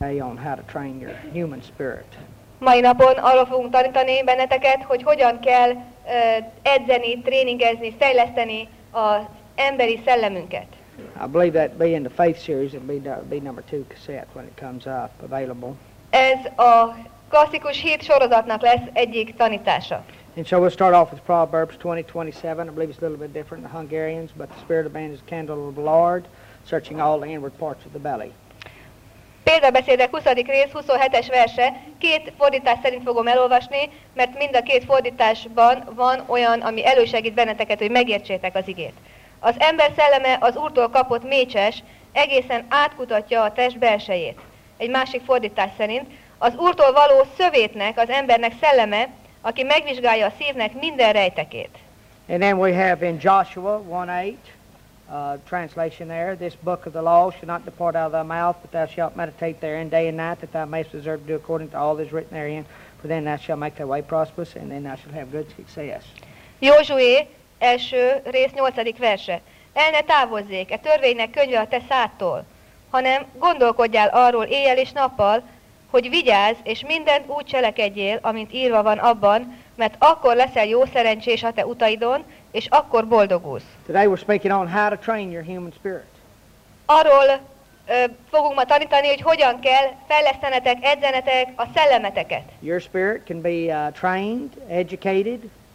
On how to train your human spirit. Mai napon arról fogunk tanítani benneteket, hogy hogyan kell edzeni, tréningezni, fejleszteni az emberi szellemünket. I believe that be in the faith series. It'll be number 2 cassette when it comes up available. Ez a klasszikus hit sorozatnak lesz egyik tanítása. And so we'll start off with Proverbs 20:27. I believe it's a little bit different in the Hungarians, but the spirit of man is the candle of the Lord, searching all the inward parts of the belly. Példabeszédek 20. rész 27-es verse, két fordítás szerint fogom elolvasni, mert mind a két fordításban van olyan, ami elősegít benneteket, hogy megértsétek az igét. Az ember szelleme az Úrtól kapott mécses, egészen átkutatja a test belsejét. Egy másik fordítás szerint, az Úrtól való szövétnek az embernek szelleme, aki megvizsgálja a szívnek minden rejtekét. And then we have in Joshua 1:8. Translation there, this book of the law shall not depart out of thy mouth, but thou shalt meditate therein day and night, that thou mayest observe to do according to all that is written therein, for then thou shalt make thy way prosperous, and then thou shalt have good success. Józsué első rész 8. verse. El ne távozzék, törvénynek könyve a te szádtól, hanem gondolkodjál arról éjjel és nappal, hogy vigyázz, és mindent úgy cselekedjél, amint írva van abban, mert akkor leszel jó szerencsés a te utaidon, és akkor boldogulsz. Today we're speaking on how to train your human spirit. Arról fogunk ma tanítani, hogy hogyan kell fejlesztenetek, edzenetek a szellemeteket. Your spirit can be trained, educated.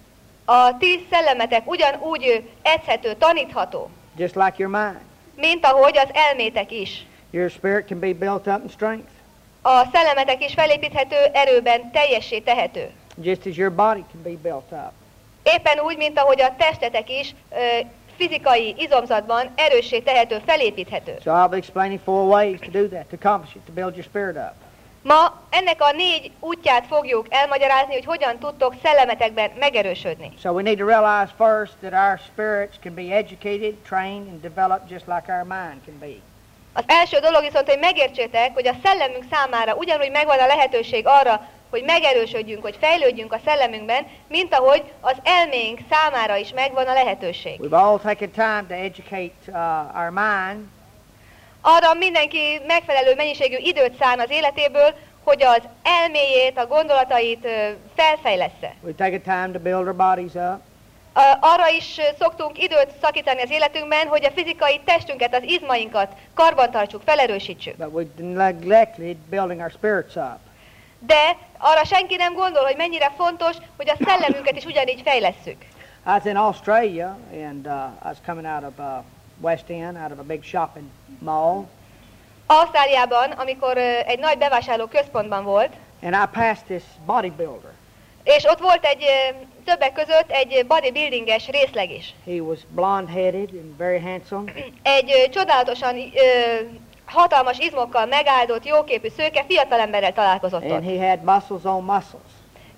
A ti szellemetek ugyanúgy edzhető, tanítható, just like your mind. mint ahogy az elmétek is. Your spirit can be built up in strength. A szellemetek is felépíthető, erőben teljessé tehető. Just as your body can be built up. Éppen úgy, mint ahogy a testetek is fizikai izomzatban erőssé tehető, felépíthető. So I'll be explaining 4 ways to do that, to accomplish it, to build your spirit up. Ma ennek a 4 útját fogjuk elmagyarázni, hogy hogyan tudtok szellemetekben megerősödni. So we need to realize first that our spirits can be educated, trained, and developed just like our mind can be. Az első dolog viszont, hogy megértsétek, hogy a szellemünk számára ugyanúgy megvan a lehetőség arra, hogy megerősödjünk, hogy fejlődjünk a szellemünkben, mint ahogy az elménk számára is megvan a lehetőség. We've all taken time to educate our mind. Arra mindenki megfelelő mennyiségű időt szán az életéből, hogy az elméjét, a gondolatait felfejlessze. We've taken time to build our bodies up. Arra is szoktunk időt szakítani az életünkben, hogy a fizikai testünket, az izmainkat karbantartsuk, felerősítsük. But we've neglected building our spirits up. De arra senki nem gondol, hogy mennyire fontos, hogy a szellemünket is ugyanígy fejlesszük. I was in Australia, and I was coming out of West End, out of a big shopping mall. Ausztráliában, amikor egy nagy bevásárló központban volt, and I passed this bodybuilder. És ott volt egy többek között egy bodybuildinges részleg is. He was blonde-headed and very handsome. Egy csodálatosan hatalmas izmokkal megáldott, jóképű szőke fiatalemberrel találkozott ott. And he had muscles on muscles.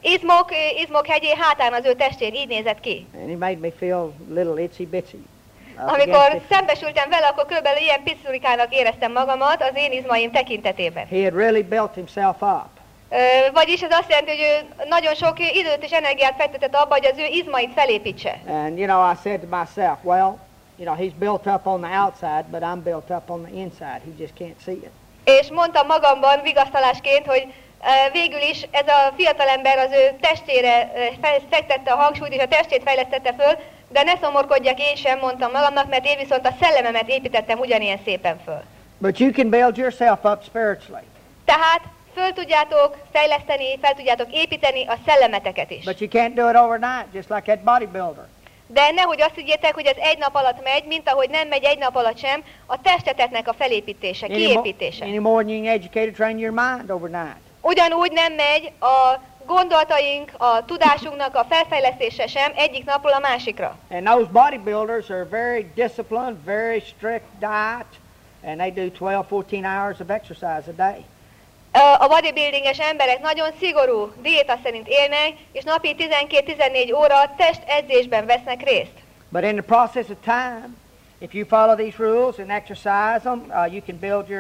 Izmok hegyé hátán az ő testén így nézett ki. And he made me feel little itsy-bitsy. Amikor szembesültem vele, akkor körülbelül ilyen picurikának éreztem magamat az én izmaim tekintetében. He had really built himself up. Vagyis ez azt jelenti, hogy ő nagyon sok időt és energiát fektetett abba, hogy az ő izmait felépítse. And I said to myself, well, he's built up on the outside, but I'm built up on the inside. He just can't see it. És mondtam magamban vigasztalásként, hogy végül is ez a fiatalember az ő testére fektette a hangsúlyt, és a testét fejlesztette föl, de ne szomorkodjak én sem, mondtam magamnak, mert én viszont a szellememet építettem ugyanilyen szépen föl. But you can build yourself up spiritually. Tehát föl tudjátok fejleszteni, fel tudjátok építeni a szellemeteket is. But you can't do it overnight, just like that bodybuilder. De nehogy azt higgyétek, hogy ez egy nap alatt megy, mint ahogy nem megy egy nap alatt sem, a testeteknek a felépítése, kiépítése. Any more than you can educate or train your mind overnight. Ugyanúgy nem megy a gondolataink, a tudásunknak a felfejlesztése sem egyik napról a másikra. And those bodybuilders are very disciplined, very strict diet, and they do 12-14 hours of exercise a day. A bodybuildinges emberek nagyon szigorú diéta szerint élnek, és napi 12-14 óra testedzésben vesznek részt. But in the process of time, if you follow these rules and exercise them, you can build your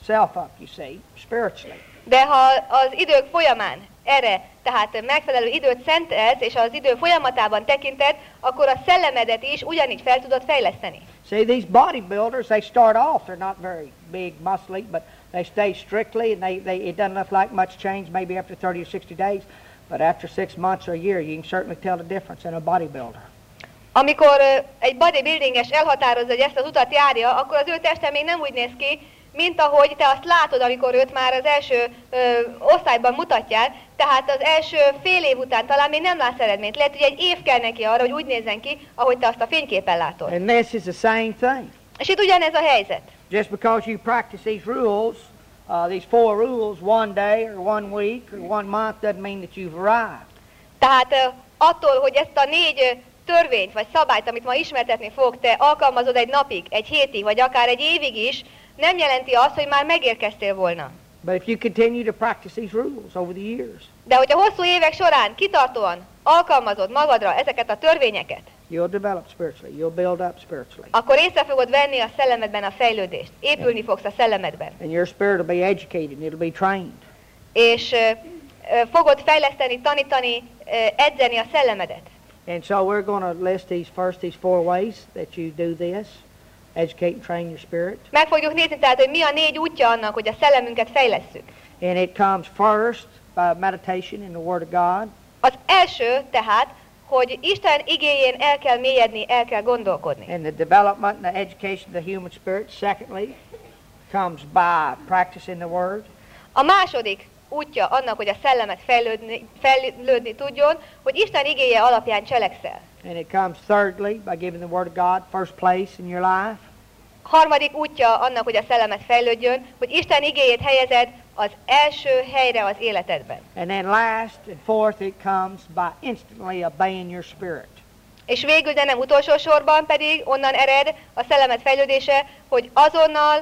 itself up, you see, spiritually. De ha az idők folyamán erre, tehát megfelelő időt szentelsz, és az idő folyamatában tekinted, akkor a szellemedet is ugyanígy fel tudod fejleszteni. See, these bodybuilders, they start off, they're not very big, muscly, but they stay strictly, and it doesn't look like much change maybe after 30 or 60 days, but after 6 months or a year, you can certainly tell the difference in a bodybuilder. Amikor egy bodybuildinges elhatározza, hogy ezt az utat járja, akkor az ő teste még nem úgy néz ki, mint ahogy te azt látod, amikor őt már az első osztályban mutatják, tehát az első fél év után talán még nem látsz eredményt. Lehet, hogy egy év kell neki arra, hogy úgy nézzen ki, ahogy te azt a fényképen látod. And this is the same thing. És itt ugyanez a helyzet. Just because you practice these rules, these 4 rules, one day or one week or one month, doesn't mean that you've arrived. Tehát attól, hogy ezt a 4 törvényt vagy szabályt, amit ma ismertetni fog, te alkalmazod egy napig, egy hétig, vagy akár egy évig is, nem jelenti azt, hogy már megérkeztél volna. But if you continue to practice these rules over the years, De hogyha hosszú évek során kitartóan alkalmazod magadra ezeket a törvényeket, you'll develop spiritually. You'll build up spiritually. akkor észre fogod venni a szellemedben a fejlődést. Épülni fogsz a szellemedben. And your spirit will be educated. It'll be trained. És fogod fejleszteni, tanítani, edzeni a szellemedet. And so we're going to list these 4 ways that you do this. Educate and train your spirit. Meg fogjuk nézni tehát, hogy mi a 4 útja annak, hogy a szellemünket fejlesszük. And it comes first by meditation in the Word of God. Az első tehát, hogy Isten igéjén el kell mélyedni, el kell gondolkodni. And the development and the education of the human spirit, secondly, comes by practicing the Word. A második útja annak, hogy a szellemet fejlődni tudjon, hogy Isten igéje alapján cselekszel. And it comes thirdly by giving the Word of God first place in your life. Harmadik útja annak, hogy a szellemet fejlődjön, hogy Isten igéjét helyezed az első helyre az életedben. And then last and fourth, it comes by instantly obeying your spirit. És végül, de nem utolsó sorban pedig onnan ered a szellemet fejlődése, hogy azonnal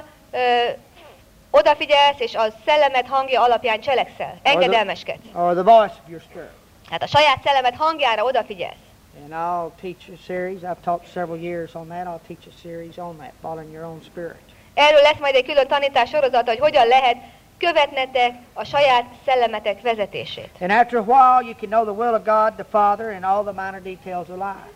odafigyelsz, és a szellemet hangja alapján cselekszel, engedelmeskedsz. Or the voice of your spirit. Hát a saját szellemet hangjára odafigyelsz. And I'll teach a series. I've taught several years on that. I'll teach a series on that, following your own spirit. Erről lesz majd egy külön tanítás sorozata, hogy hogyan lehet követnetek a saját szellemetek vezetését. And after a while, you can know the will of God, the Father, and all the minor details of life.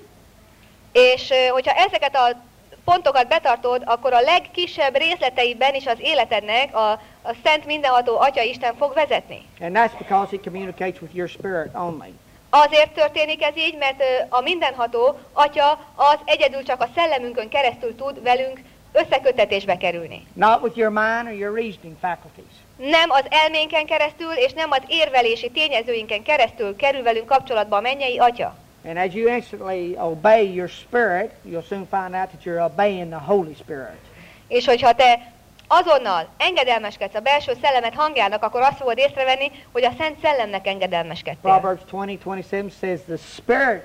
És hogyha ezeket a pontokat betartod, akkor a legkisebb részleteiben is az életednek a Szent Mindenható Atya Isten fog vezetni. And that's because He communicates with your spirit only. Azért történik ez így, mert a Mindenható Atya az egyedül csak a szellemünkön keresztül tud velünk összeköttetésbe kerülni. Not with your mind or your reasoning faculties. Nem az elménken keresztül, és nem az érvelési tényezőinken keresztül kerül velünk kapcsolatba a mennyei Atya. And as you instantly obey your spirit, you'll soon find out that you're obeying the Holy Spirit. És hogyha te azonnal engedelmeskedsz a belső szellemet hangjának, akkor azt fogod észrevenni, hogy a Szent Szellemnek engedelmeskedtél. Proverbs 20:27 says, the spirit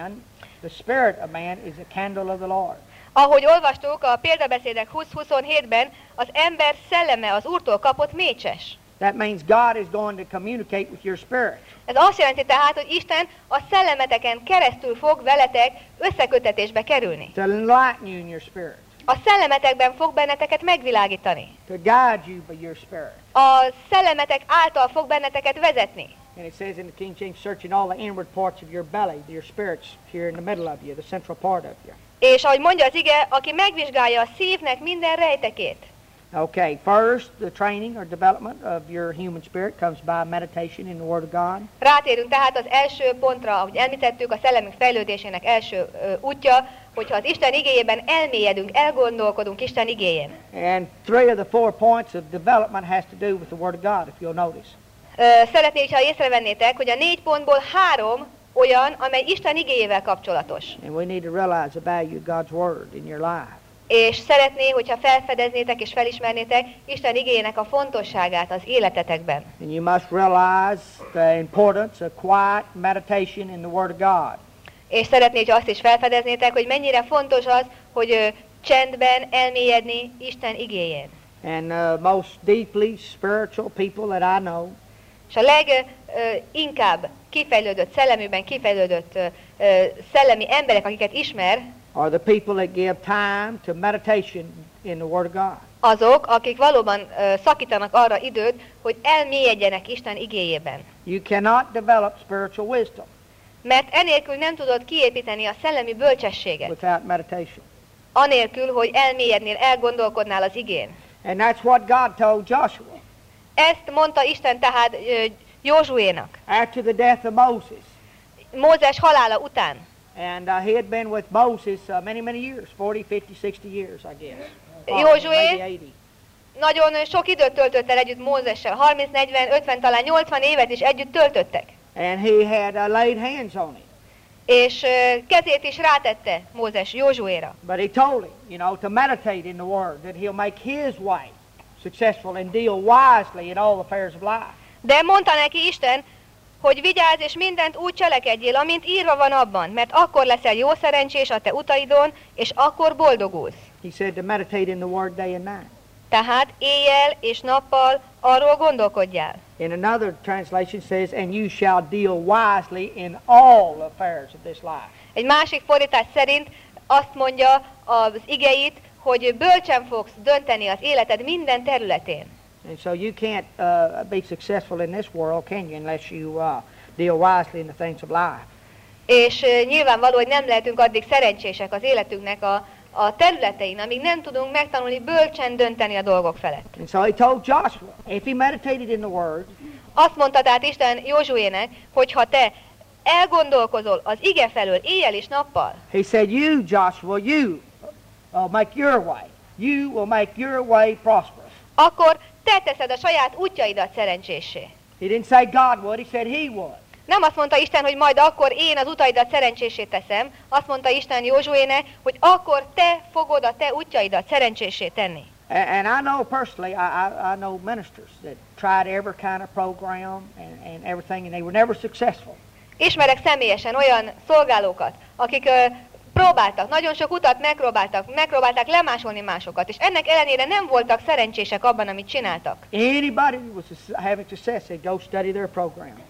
of man is a candle of the Lord. Ahogy olvastuk a példabeszédek 20-27-ben, az ember szelleme az Úrtól kapott mécses. That means God is going to communicate with your spirit. Ez azt jelenti tehát, hogy Isten a szellemeteken keresztül fog veletek összekötetésbe kerülni. To enlighten you in your spirit. A szellemetekben fog benneteket megvilágítani. To guide you by your spirit. A szellemetek által fog benneteket vezetni. And it says in the King James, searching all the inward parts of your belly, your spirit's here in the middle of you, the central part of you. És ahogy mondja az ige, aki megvizsgálja a szívnek minden rejtekét. Okay, first, the training or development of your human spirit comes by meditation in the Word of God. Rátérünk tehát az első pontra, ahogy említettük, a szellemünk fejlődésének első útja, hogyha az Isten igéjében elmélyedünk, elgondolkodunk Isten igéjén. And 3 of the 4 points of development has to do with the Word of God, if you'll notice. Szeretném, ha észrevennétek, hogy a 4 pontból 3 olyan, amely Isten igéjével kapcsolatos. And we need to realize the value of God's Word in your life. És szeretné, hogyha felfedeznétek és felismernétek Isten igéjének a fontosságát az életetekben. And you must realize the importance of quiet meditation in the Word of God. És szeretné, hogyha azt is felfedeznétek, hogy mennyire fontos az, hogy csendben elmélyedni Isten igéjén. And most deeply spiritual people that I know, és a leginkább kifejlődött szelleműben kifejlődött szellemi emberek, akiket ismer, are the people that give time to meditation in the Word of God. azok, akik valóban szakítanak arra időt, hogy elmélyedjenek Isten igéjében. You cannot develop spiritual wisdom Mert enélkül nem tudod kiépíteni a szellemi bölcsességet, without meditation. anélkül, hogy elmélyednél, elgondolkodnál az igén. And that's what God told Joshua Ezt mondta Isten tehát Józsuénak, after the death of Moses. Mózes halála után. And he had been with Moses many, many years, 40, 50, 60 years, I guess. Josué Maybe 80. nagyon sok időt töltött el együtt Mózessel, 30, 40, 50, talán 80 évet is együtt töltöttek. And he had laid hands on him. És kezét is rátette Mózes Józsuéra. But he told him, to meditate in the Word, that he'll make his way successful and deal wisely in all the affairs of life. De mondta neki Isten, hogy vigyázz és mindent úgy cselekedjél, amint írva van abban, mert akkor leszel jó szerencsés a te utaidon, és akkor boldogulsz. He said to meditate in the Word day and night. Tehát éjjel és nappal arról gondolkodjál. In another translation says, and you shall deal wisely in all affairs of this life. Egy másik fordítás szerint azt mondja az igeit, hogy bölcsen fogsz dönteni az életed minden területén. And so you can't be successful in this world, can you, unless you deal wisely in the things of life. És nyilvánvaló, hogy nem lehetünk addig szerencsések az életünknek a területein, amíg nem tudunk megtanulni bölcsen dönteni a dolgok felett. And so he told Joshua, if he meditated in the Word, Azt mondta tehát Isten Józsuének, hogy ha te elgondolkozol az ige felől éjjel és nappal, he said, you, Joshua, you make your way. You will make your way prosperous. akkor te teszed a saját útjaidat szerencsésé. He didn't say God would, he said he would. Nem azt mondta Isten, hogy majd akkor én az utaidat szerencsésé teszem, azt mondta Isten Józsuének, hogy akkor te fogod a te útjaidat szerencsésé tenni. And I know personally, I know ministers that tried every kind of program and everything, and they were never successful. Ismerek személyesen olyan szolgálókat, akik próbáltak, nagyon sok utat megpróbálták lemásolni másokat, és ennek ellenére nem voltak szerencsések abban, amit csináltak. Anybody who was having success, they'd go study their program.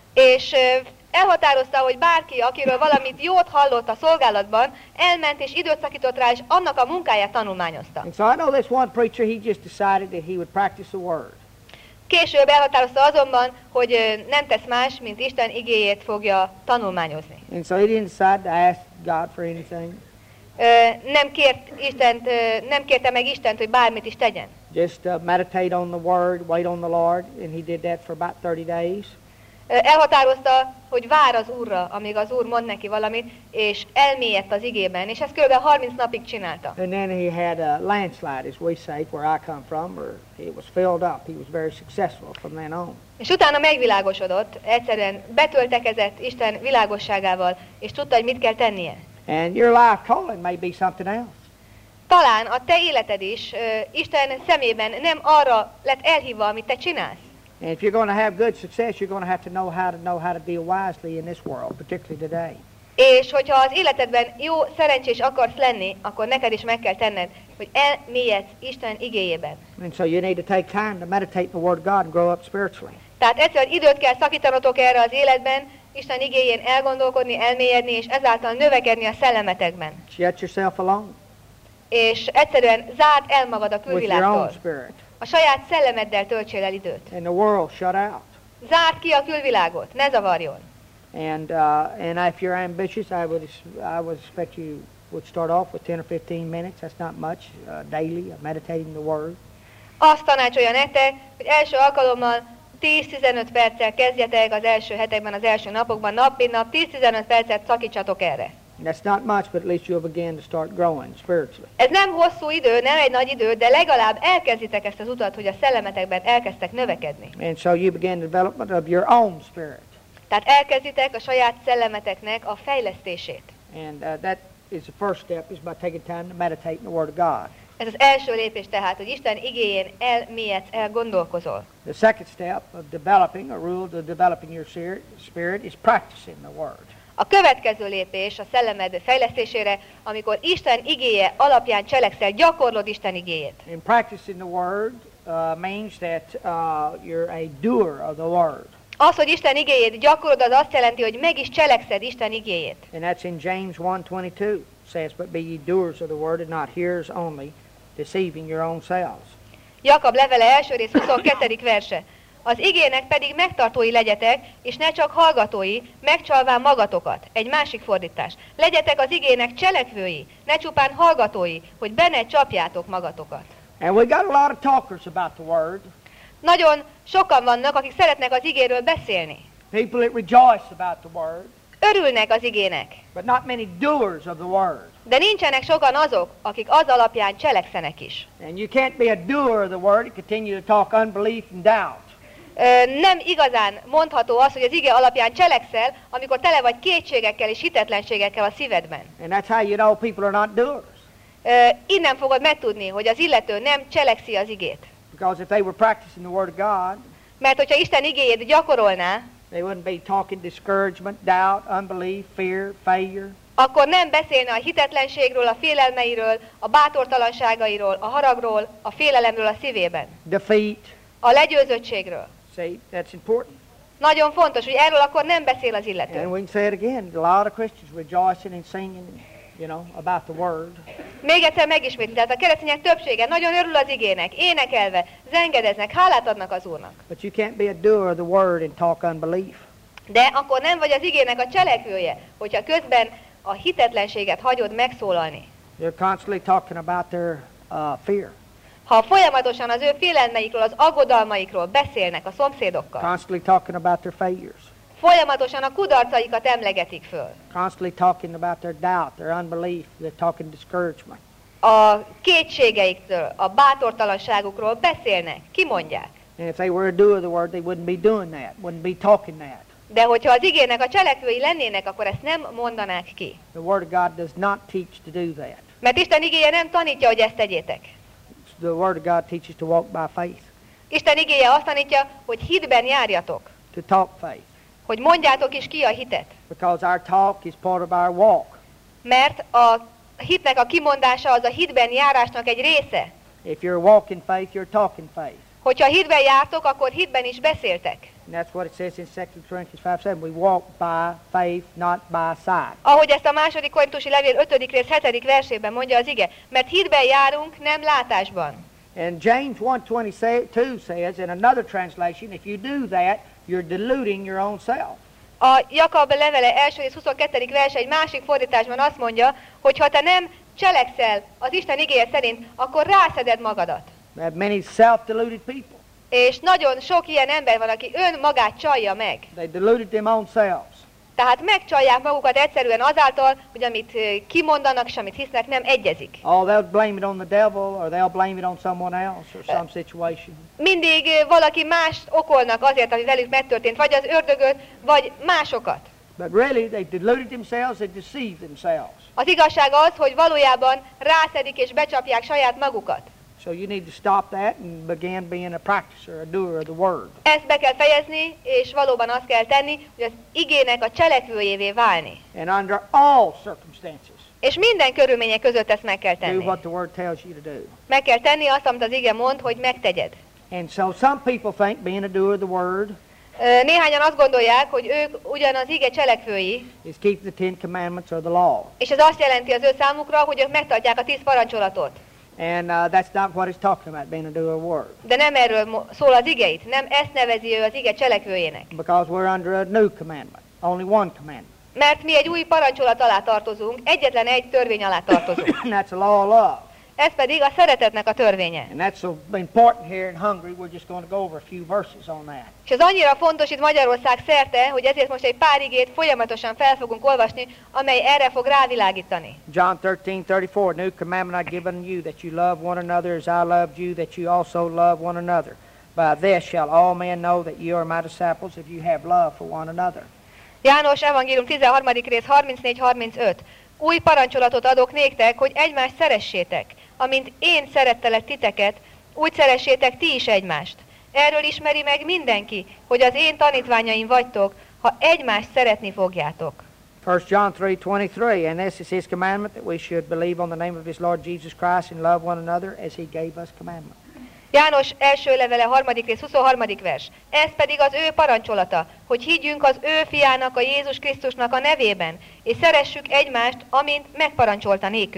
És elhatározta, hogy bárki, akiről valamit jót hallott a szolgálatban, elment és időt szakított rá, és annak a munkáját tanulmányozta. And so I know this one preacher, he just decided that he would practice the Word. Később elhatározta azonban, hogy nem tesz más, mint Isten igéjét fogja tanulmányozni. And so he didn't decide to ask God for anything. Nem kérte meg Istent, hogy bármit is tegyen. Just meditate on the Word, wait on the Lord, and he did that for about 30 days. Elhatározta, hogy vár az Úrra, amíg az Úr mond neki valamit, és elmélyedt az igében, és ezt kb. 30 napig csinálta. And then he had a landslide, as we say, where I come from, where it was filled up. He was very successful from then on. És utána megvilágosodott, egyszerűen betöltekezett Isten világosságával, és tudta, hogy mit kell tennie. And your life calling may be something else. Talán a te életed is Isten szemében nem arra lett elhívva, amit te csinálsz. And if you're going to have good success, you're going to have to know how to deal wisely in this world, particularly today. És hogyha az életedben jó, szerencsés akarsz lenni, akkor neked is meg kell tenned, hogy elmélyedsz Isten igéjében. And so you need to take time to meditate in the Word of God and grow up spiritually. Tehát egyszerűen időt kell szakítanotok erre az életben, Isten igéjén elgondolkodni, elmélyedni, és ezáltal növekedni a szellemetekben. Shut yourself alone És egyszerűen zárd el magad a with your own külvilágtól. spirit. A saját szellemeddel töltsél el időt. And the world shut out. Zárd ki a külvilágot, ne zavarjon. And if you're ambitious, I would expect you would start off with 10 or 15 minutes. That's not much daily, meditating the Word. Azt tanácsolja nektek, hogy első alkalommal 10-15 perccel kezdjetek az első hetekben, az első napokban, nap mint nap, 10-15 percet szakítsatok erre. That's not much, but at least you'll begin to start growing spiritually. Ez nem hosszú idő, nem egy nagy idő, de legalább elkezditek ezt az utat, hogy a szellemetekben elkezdtek növekedni. And so you begin the development of your own spirit. Tehát elkezditek a saját szellemeteknek a fejlesztését. And that is the first step, is by taking time to meditate in the Word of God. Ez az első lépés tehát, hogy Isten igéjén elmélyedsz, elgondolkozol. The second step of developing, a rule to developing your spirit, is practicing the Word. A következő lépés a szellemed fejlesztésére, amikor Isten igéje alapján cselekszel, gyakorlod Isten igéjét. And practicing the Word means that you're a doer of the Word. Az, hogy Isten igéjét gyakorlod, az azt jelenti, hogy meg is cselekszed Isten igéjét. And that's in James 1:22. Says, but be ye doers of the Word and not hearers only, deceiving your own selves. Jakab levele első rész 22. verse. Az igének pedig megtartói legyetek, és ne csak hallgatói, megcsalván magatokat. Egy másik fordítás. Legyetek az igének cselekvői, ne csupán hallgatói, hogy benne csapjátok magatokat. And we got a lot of talkers about the word. Nagyon sokan vannak, akik szeretnek az igéről beszélni. People that rejoice about the word, Örülnek az igének, but not many doers of the word. de nincsenek sokan azok, akik az alapján cselekszenek is. And you can't be a doer of the word and continue to talk unbelief and doubt. Nem igazán mondható az, hogy az ige alapján cselekszel, amikor tele vagy kétségekkel és hitetlenségekkel a szívedben. And that's how you know people are not doers. Innen fogod megtudni, hogy az illető nem cselekszi az igét. Because if they were practicing the word of God, Mert hogyha Isten igéjét gyakorolná, they wouldn't be talking discouragement, doubt, unbelief, fear, failure. akkor nem beszélne a hitetlenségről, a félelmeiről, a bátortalanságairól, a haragról, a félelemről a szívében, Defeat. a legyőzöttségről. See, that's important. Nagyon fontos, hogy erről akkor nem beszél az illető. And we can say it again. A lot of Christians rejoicing and singing, about the word. Még egyszer megismétlem, tehát a keresztények többsége nagyon örül az igének, énekelve, zengedeznek, hálát adnak az Úrnak. But you can't be a doer of the word and talk unbelief. De akkor nem vagy az igének a cselekvője, hogyha közben a hitetlenséget hagyod megszólalni. They're constantly talking about their fear. Ha folyamatosan az ő félelmeikről, az aggodalmaikról beszélnek a szomszédokkal, Constantly talking about their failures. folyamatosan a kudarcaikat emlegetik föl, Constantly talking about their doubt, their unbelief. They're talking discouragement. a kétségeiktől, a bátortalanságukról beszélnek, kimondják. And if they were a doer of the word, they wouldn't be doing that, wouldn't be talking that. De hogyha az igének a cselekvői lennének, akkor ezt nem mondanák ki. The word of God does not teach to do that. Mert Isten igéje nem tanítja, hogy ezt tegyétek. The word of God teaches to walk by faith, Isten igéje azt tanítja, hogy hitben járjatok, to talk faith. hogy mondjátok is ki a hitet. Because our talk is part of our walk. Mert a hitnek a kimondása az a hitben járásnak egy része. If you're walking faith, you're talking faith. Hogyha hitben jártok, akkor hitben is beszéltek. And that's what it says in 2 Corinthians 5:7. We walk by faith, not by sight. Ahogy ezt a második Korintusi levél 5. rész 7. versében mondja az ige, mert hitben járunk, nem látásban. And James 1:22 says in another translation, if you do that, you're deluding your own self. A Jakab levele első rész 22. verse egy másik fordításban azt mondja, hogy ha te nem cselekszel az Isten igéje szerint, akkor rászeded magadat. We have many self-deluded people. És nagyon sok ilyen ember van, aki önmagát csalja meg. They deluded them own selves. Tehát megcsalják magukat egyszerűen azáltal, hogy amit kimondanak és amit hisznek nem egyezik. Oh, they'll blame it on the devil, or they'll blame it on someone else, or some situation. Mindig valaki mást okolnak azért, ami velük megtörtént, vagy az ördögöt, vagy másokat. But really, they deluded themselves, they deceived themselves. Az igazság az, hogy valójában rászedik és becsapják saját magukat. So you need to stop that and begin being a practicer, a doer of the word. Ezt be kell fejezni, és valóban azt kell tenni, hogy az igének a cselekvőjévé válni. And under all circumstances, És minden körülmények között ezt meg kell do tenni. what the word tells you to do. Meg kell tenni azt, amit az ige mond, hogy megtegyed. And so some people think being a doer of the word Néhányan azt gondolják, hogy ők ugyan az ige cselekvői, is keep the 10 commandments or the law. és ez azt jelenti az ő számukra, hogy ők megtartják a 10 parancsolatot. And that's not what it's talking about, being a doer of the word. De nem erről szól az igeit, nem ezt nevezi ő az ige cselekvőjének. Because we're under a new commandment, only one commandment. Mert mi egy új parancsolat alá tartozunk, egyetlen egy törvény alá tartozunk. And that's the law of love. Ez pedig a szeretetnek a törvénye. And that's so important here in Hungary. We're just going to go over a few verses on that. És ez annyira fontos itt Magyarország szerte, hogy ezért most egy pár igét folyamatosan fel fogunk olvasni, amely erre fog rávilágítani. John 13:34, new commandment I've given you, that you love one another as I loved you, that you also love one another. By this shall all men know that you are my disciples, if you have love for one another. János evangélium 13. rész 34-35. Új parancsolatot adok néktek, hogy egymást szeressétek. Amint én szerettelek titeket, úgy szeressétek ti is egymást. Erről ismeri meg mindenki, hogy az én tanítványaim vagytok, ha egymást szeretni fogjátok. 1 John 3:23, and this is his commandment, that we should believe on the name of his Lord Jesus Christ and love one another as he gave us commandment. János első levele 3. rész 23. vers. Ez pedig az ő parancsolata, hogy higgyünk az ő fiának, a Jézus Krisztusnak a nevében, és szeressük egymást, amint megparancsolta nékünk.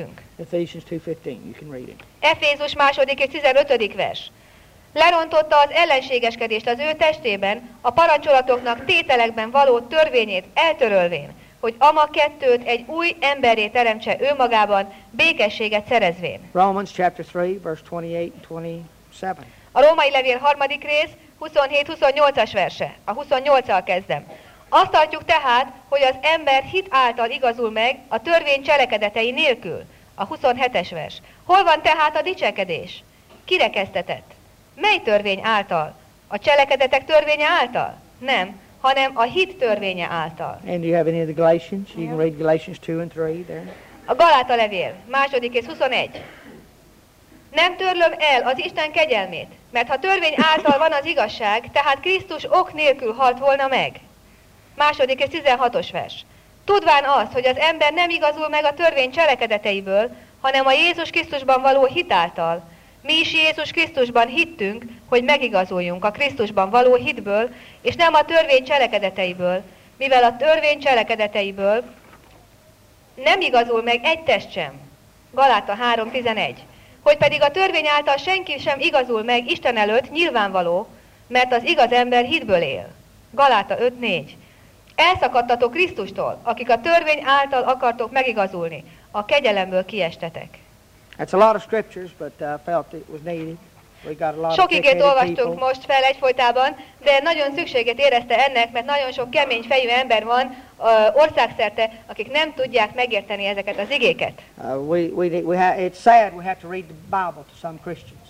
Ephesians 2:15, you can read it. Efézus 2. és 15. vers. Lerontotta az ellenségeskedést az ő testében, a parancsolatoknak tételekben való törvényét eltörölvén, hogy ama kettőt egy új emberré teremtse ő magában, békességet szerezvén. Romans chapter 3, verse 28 and 27. A római levél 3. rész 27-28-as verse. A 28-al kezdem. Azt tartjuk tehát, hogy az ember hit által igazul meg a törvény cselekedetei nélkül. A 27-es vers. Hol van tehát a dicsekedés? Kirekesztetett. Mely törvény által? A cselekedetek törvénye által? Nem, hanem a hit törvénye által. And you have any of the Galatians? You can read Galatians 2 and 3 there. A Galáta levél, 2. és 21. Nem törlöm el az Isten kegyelmét, mert ha törvény által van az igazság, tehát Krisztus ok nélkül halt volna meg. 2. és 16-os vers. Tudván azt, hogy az ember nem igazul meg a törvény cselekedeteiből, hanem a Jézus Krisztusban való hit által. Mi is Jézus Krisztusban hittünk, hogy megigazuljunk a Krisztusban való hitből, és nem a törvény cselekedeteiből, mivel a törvény cselekedeteiből nem igazul meg egy test sem. Galáta 3.11. Hogy pedig a törvény által senki sem igazul meg Isten előtt nyilvánvaló, mert az igaz ember hitből él. Galáta 5.4. Elszakadtatok Krisztustól, akik a törvény által akartok megigazulni, a kegyelemből kiestetek. That's a lot of scriptures, but felt it was needed. We got a lot Sok of igét thick-headed olvastunk people. most fel egyfolytában, de nagyon szükséget érezte ennek, mert nagyon sok kemény fejű ember van országszerte, akik nem tudják megérteni ezeket az igéket. It's sad we have to read the Bible to some Christians.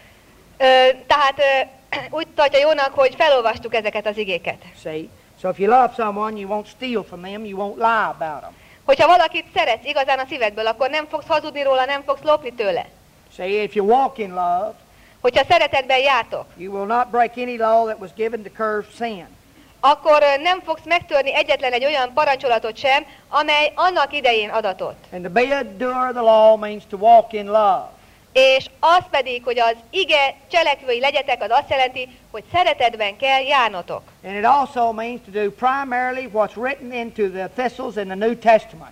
Tehát úgy tartja jónak, hogy felolvastuk ezeket az igéket. See, so if you love someone, you won't steal from them, you won't lie about them. Hogyha valakit szeretsz igazán a szívedből, akkor nem fogsz hazudni róla, nem fogsz lopni tőle. See, if you walk in love, Hogyha szeretetben jártok, you will not break any law that was given to curb sin. akkor nem fogsz megtörni egyetlen egy olyan parancsolatot sem, amely annak idején adatott. And to be a doer of the law means to walk in love. És az pedig, hogy az ige cselekvői legyetek, az azt jelenti, hogy szeretetben kell járnotok. And it also means to do primarily what's written into the epistles in the New Testament.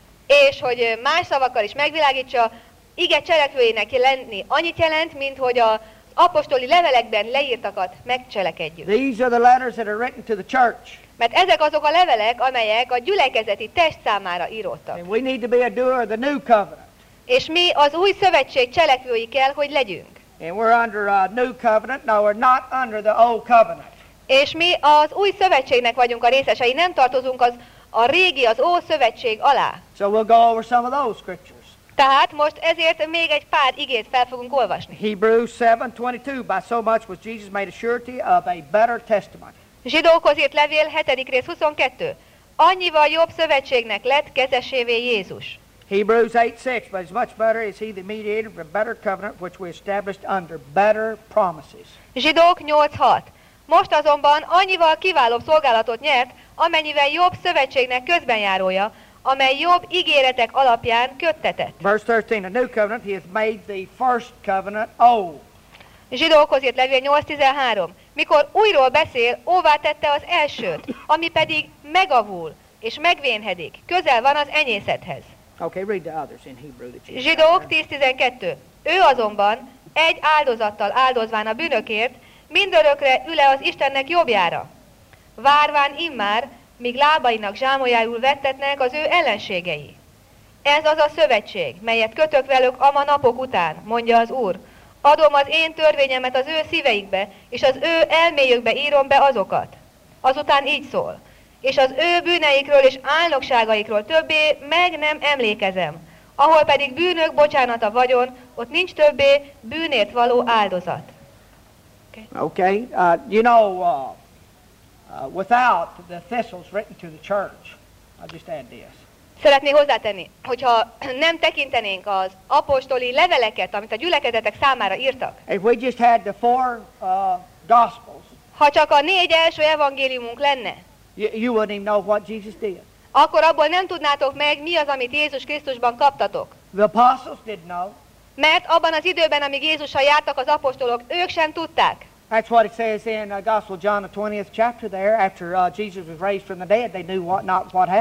És hogy más szavakkal is megvilágítsa, ige cselekvőinek lenni annyit jelent, mint hogy az apostoli levelekben leírtakat megcselekedjük. These are the letters that are written to the church. Mert ezek azok a levelek, amelyek a gyülekezeti test számára íródtak. And we need to be a doer of the new covenant. És mi az új szövetség cselekvői kell, hogy legyünk. And we're under a new covenant. No, we're not under the old covenant. És mi az új szövetségnek vagyunk a részesei, nem tartozunk a régi, az Ószövetség alá. So we'll go over some of those scriptures. Tehát most ezért még egy pár igét fel fogunk olvasni. Hebrews 7:22. By so much was Jesus made a surety of a better testament. Zsidókhoz írt levél 7. rész 22. Annyival jobb szövetségnek lett kezesévé Jézus. Hebrews 8:6. But as much better is he the mediator of a better covenant, which we established under better promises. Zsidók 8.6. Most azonban annyival kiválóbb szolgálatot nyert, amennyivel jobb szövetségnek közbenjárója, amely jobb ígéretek alapján köttetett. Verse 13. The new covenant, he has made the first covenant old. Zsidókhoz írt levél 8.13. Mikor újról beszél, óvá tette az elsőt, ami pedig megavul és megvénhedik, közel van az enyészethez. Okay, read the others in Hebrew that you Zsidók 10.12. Ő azonban egy áldozattal áldozván a bűnökért, mindörökre üle az Istennek jobbjára. Várván immár, míg lábainak zsámolyául vettetnek az ő ellenségei. Ez az a szövetség, melyet kötök velük ama napok után, mondja az Úr. Adom az én törvényemet az ő szíveikbe, és az ő elméjükbe írom be azokat. Azután így szól. És az ő bűneikről és álnokságaikról többé meg nem emlékezem. Ahol pedig bűnök bocsánata vagyon, ott nincs többé bűnért való áldozat. Okay, you know, without the epistles written to the church, I'll just add this. Szeretnék hozzátenni, hogyha nem tekintenénk az apostoli leveleket, amit a gyülekezetek számára írtak, If we just had the four Gospels, ha csak a 4 első evangéliumunk lenne, you wouldn't even know what Jesus did. akkor abból nem tudnátok meg, mi az, amit Jézus Krisztusban kaptatok. The apostles didn't know. Mert abban az időben, amíg Jézussal jártak az apostolok, ők sem tudták. That's what it says in Gospel of John, the 20th chapter there. After Jesus was raised from the dead, they knew not what happened.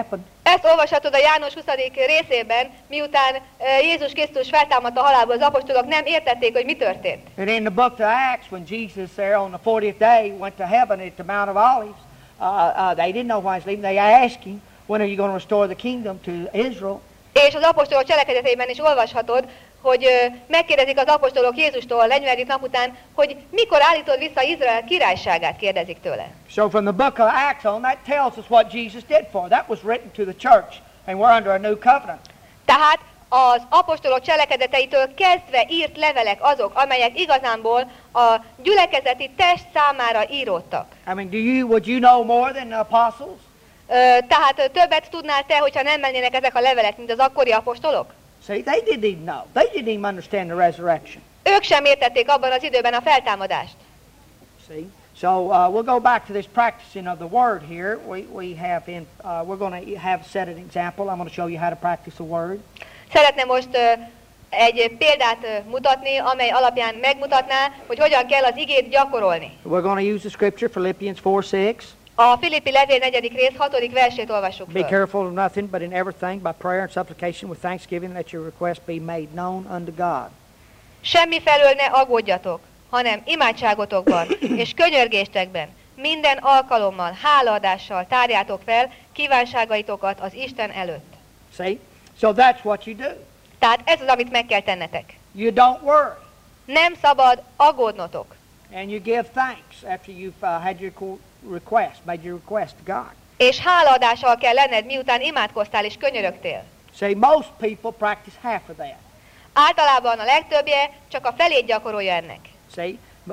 Ezt olvashatod a János 20. részében, miután Jézus Krisztus feltámadt a halálból, az apostolok nem értették, hogy mi történt. And in the book of Acts, when Jesus there on the 40th day went to heaven at the Mount of Olives, they didn't know why he was leaving. They asked him, when are you going to restore the kingdom to Israel? És az apostolok cselekedeteiben is olvashatod, hogy megkérdezik az apostolok Jézustól a 40. nap után, hogy mikor állítod vissza Izrael királyságát, kérdezik tőle. So from the book of Acts on, that tells us what Jesus did for. That was written to the church, and we're under a new covenant. Tehát az apostolok cselekedeteitől kezdve írt levelek azok, amelyek igazából a gyülekezeti test számára íródtak. I mean, would you know more than the apostles? Tehát többet tudnál te, hogyha nem mennének ezek a levelek, mint az akkori apostolok? See, they didn't even know. They didn't even understand the resurrection. Ők sem értették abban az időben a feltámadást. See? So we'll go back to this practicing of the word here. We're going to have set an example. I'm going to show you how to practice the word. Szeretném most egy példát mutatni, amely alapján megmutatná, hogy hogyan kell az igét gyakorolni. We're going to use the scripture, Philippians 4:6. A Filippi levél 4. rész 6. versét olvassuk Be föl. careful of nothing, but in everything, by prayer and supplication with thanksgiving, let your requests be made known unto God. Semmi felől ne aggódjatok, hanem imádságotokban és könyörgéstekben minden alkalommal, hálaadással tárjátok fel kívánságaitokat az Isten előtt. See? So that's what you do. Tehát ez az, amit meg kell tennetek. You don't worry. Nem szabad aggódnotok. And you give thanks after you've had your request, made your request to God. És hálaadással kell lenned, miután imádkoztál és könyörögtél. See, most people practice half of that. Általában a legtöbbje csak a felét gyakorolja ennek. See,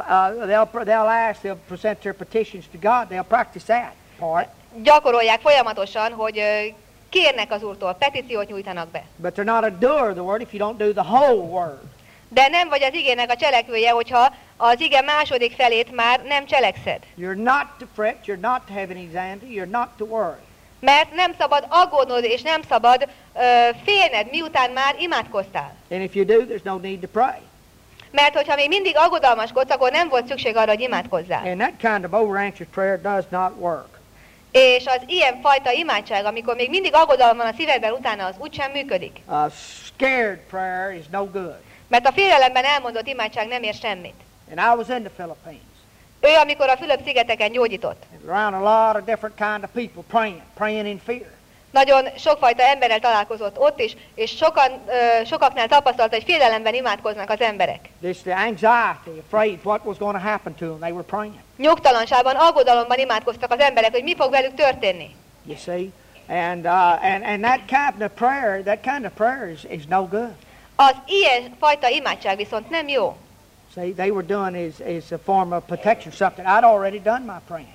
they'll present their petitions to God. They'll practice that part. Gyakorolják folyamatosan, hogy kérnek az Úrtól, petíciót nyújtanak be. But they're not a doer of the word if you don't do the whole word. De nem vagy az igének a cselekvője, hogyha az ige második felét már nem cselekszed. You're not to fret, you're not to have any anxiety, you're not to worry. Mert nem szabad aggódnod, és nem szabad félned, miután már imádkoztál. And if you do, there's no need to pray. Mert hogyha még mindig aggodalmaskodsz, akkor nem volt szükség arra, hogy imádkozzál. And that kind of over-answered prayer does not work. És az ilyen fajta imádság, amikor még mindig aggodalom van a szívedben, utána az úgysem működik. A scared prayer is no good. Mert a félelemben elmondott imádság nem ér semmit. And I was in the Philippines. Ő, amikor a Fülöp-szigeteken gyógyított, Around a lot of different kind of people praying in fear. nagyon sokfajta emberrel találkozott ott is, és sokaknál tapasztalta, hogy félelemben imádkoznak az emberek. This the anxiety, afraid what was going to happen to them. They were praying. Nyugtalanságban, aggodalomban imádkoztak az emberek, hogy mi fog velük történni. You see, and that kind of prayer is no good. Az ilyen fajta imádság viszont nem jó. See, they were doing is a form of protection, something I'd already done my praying.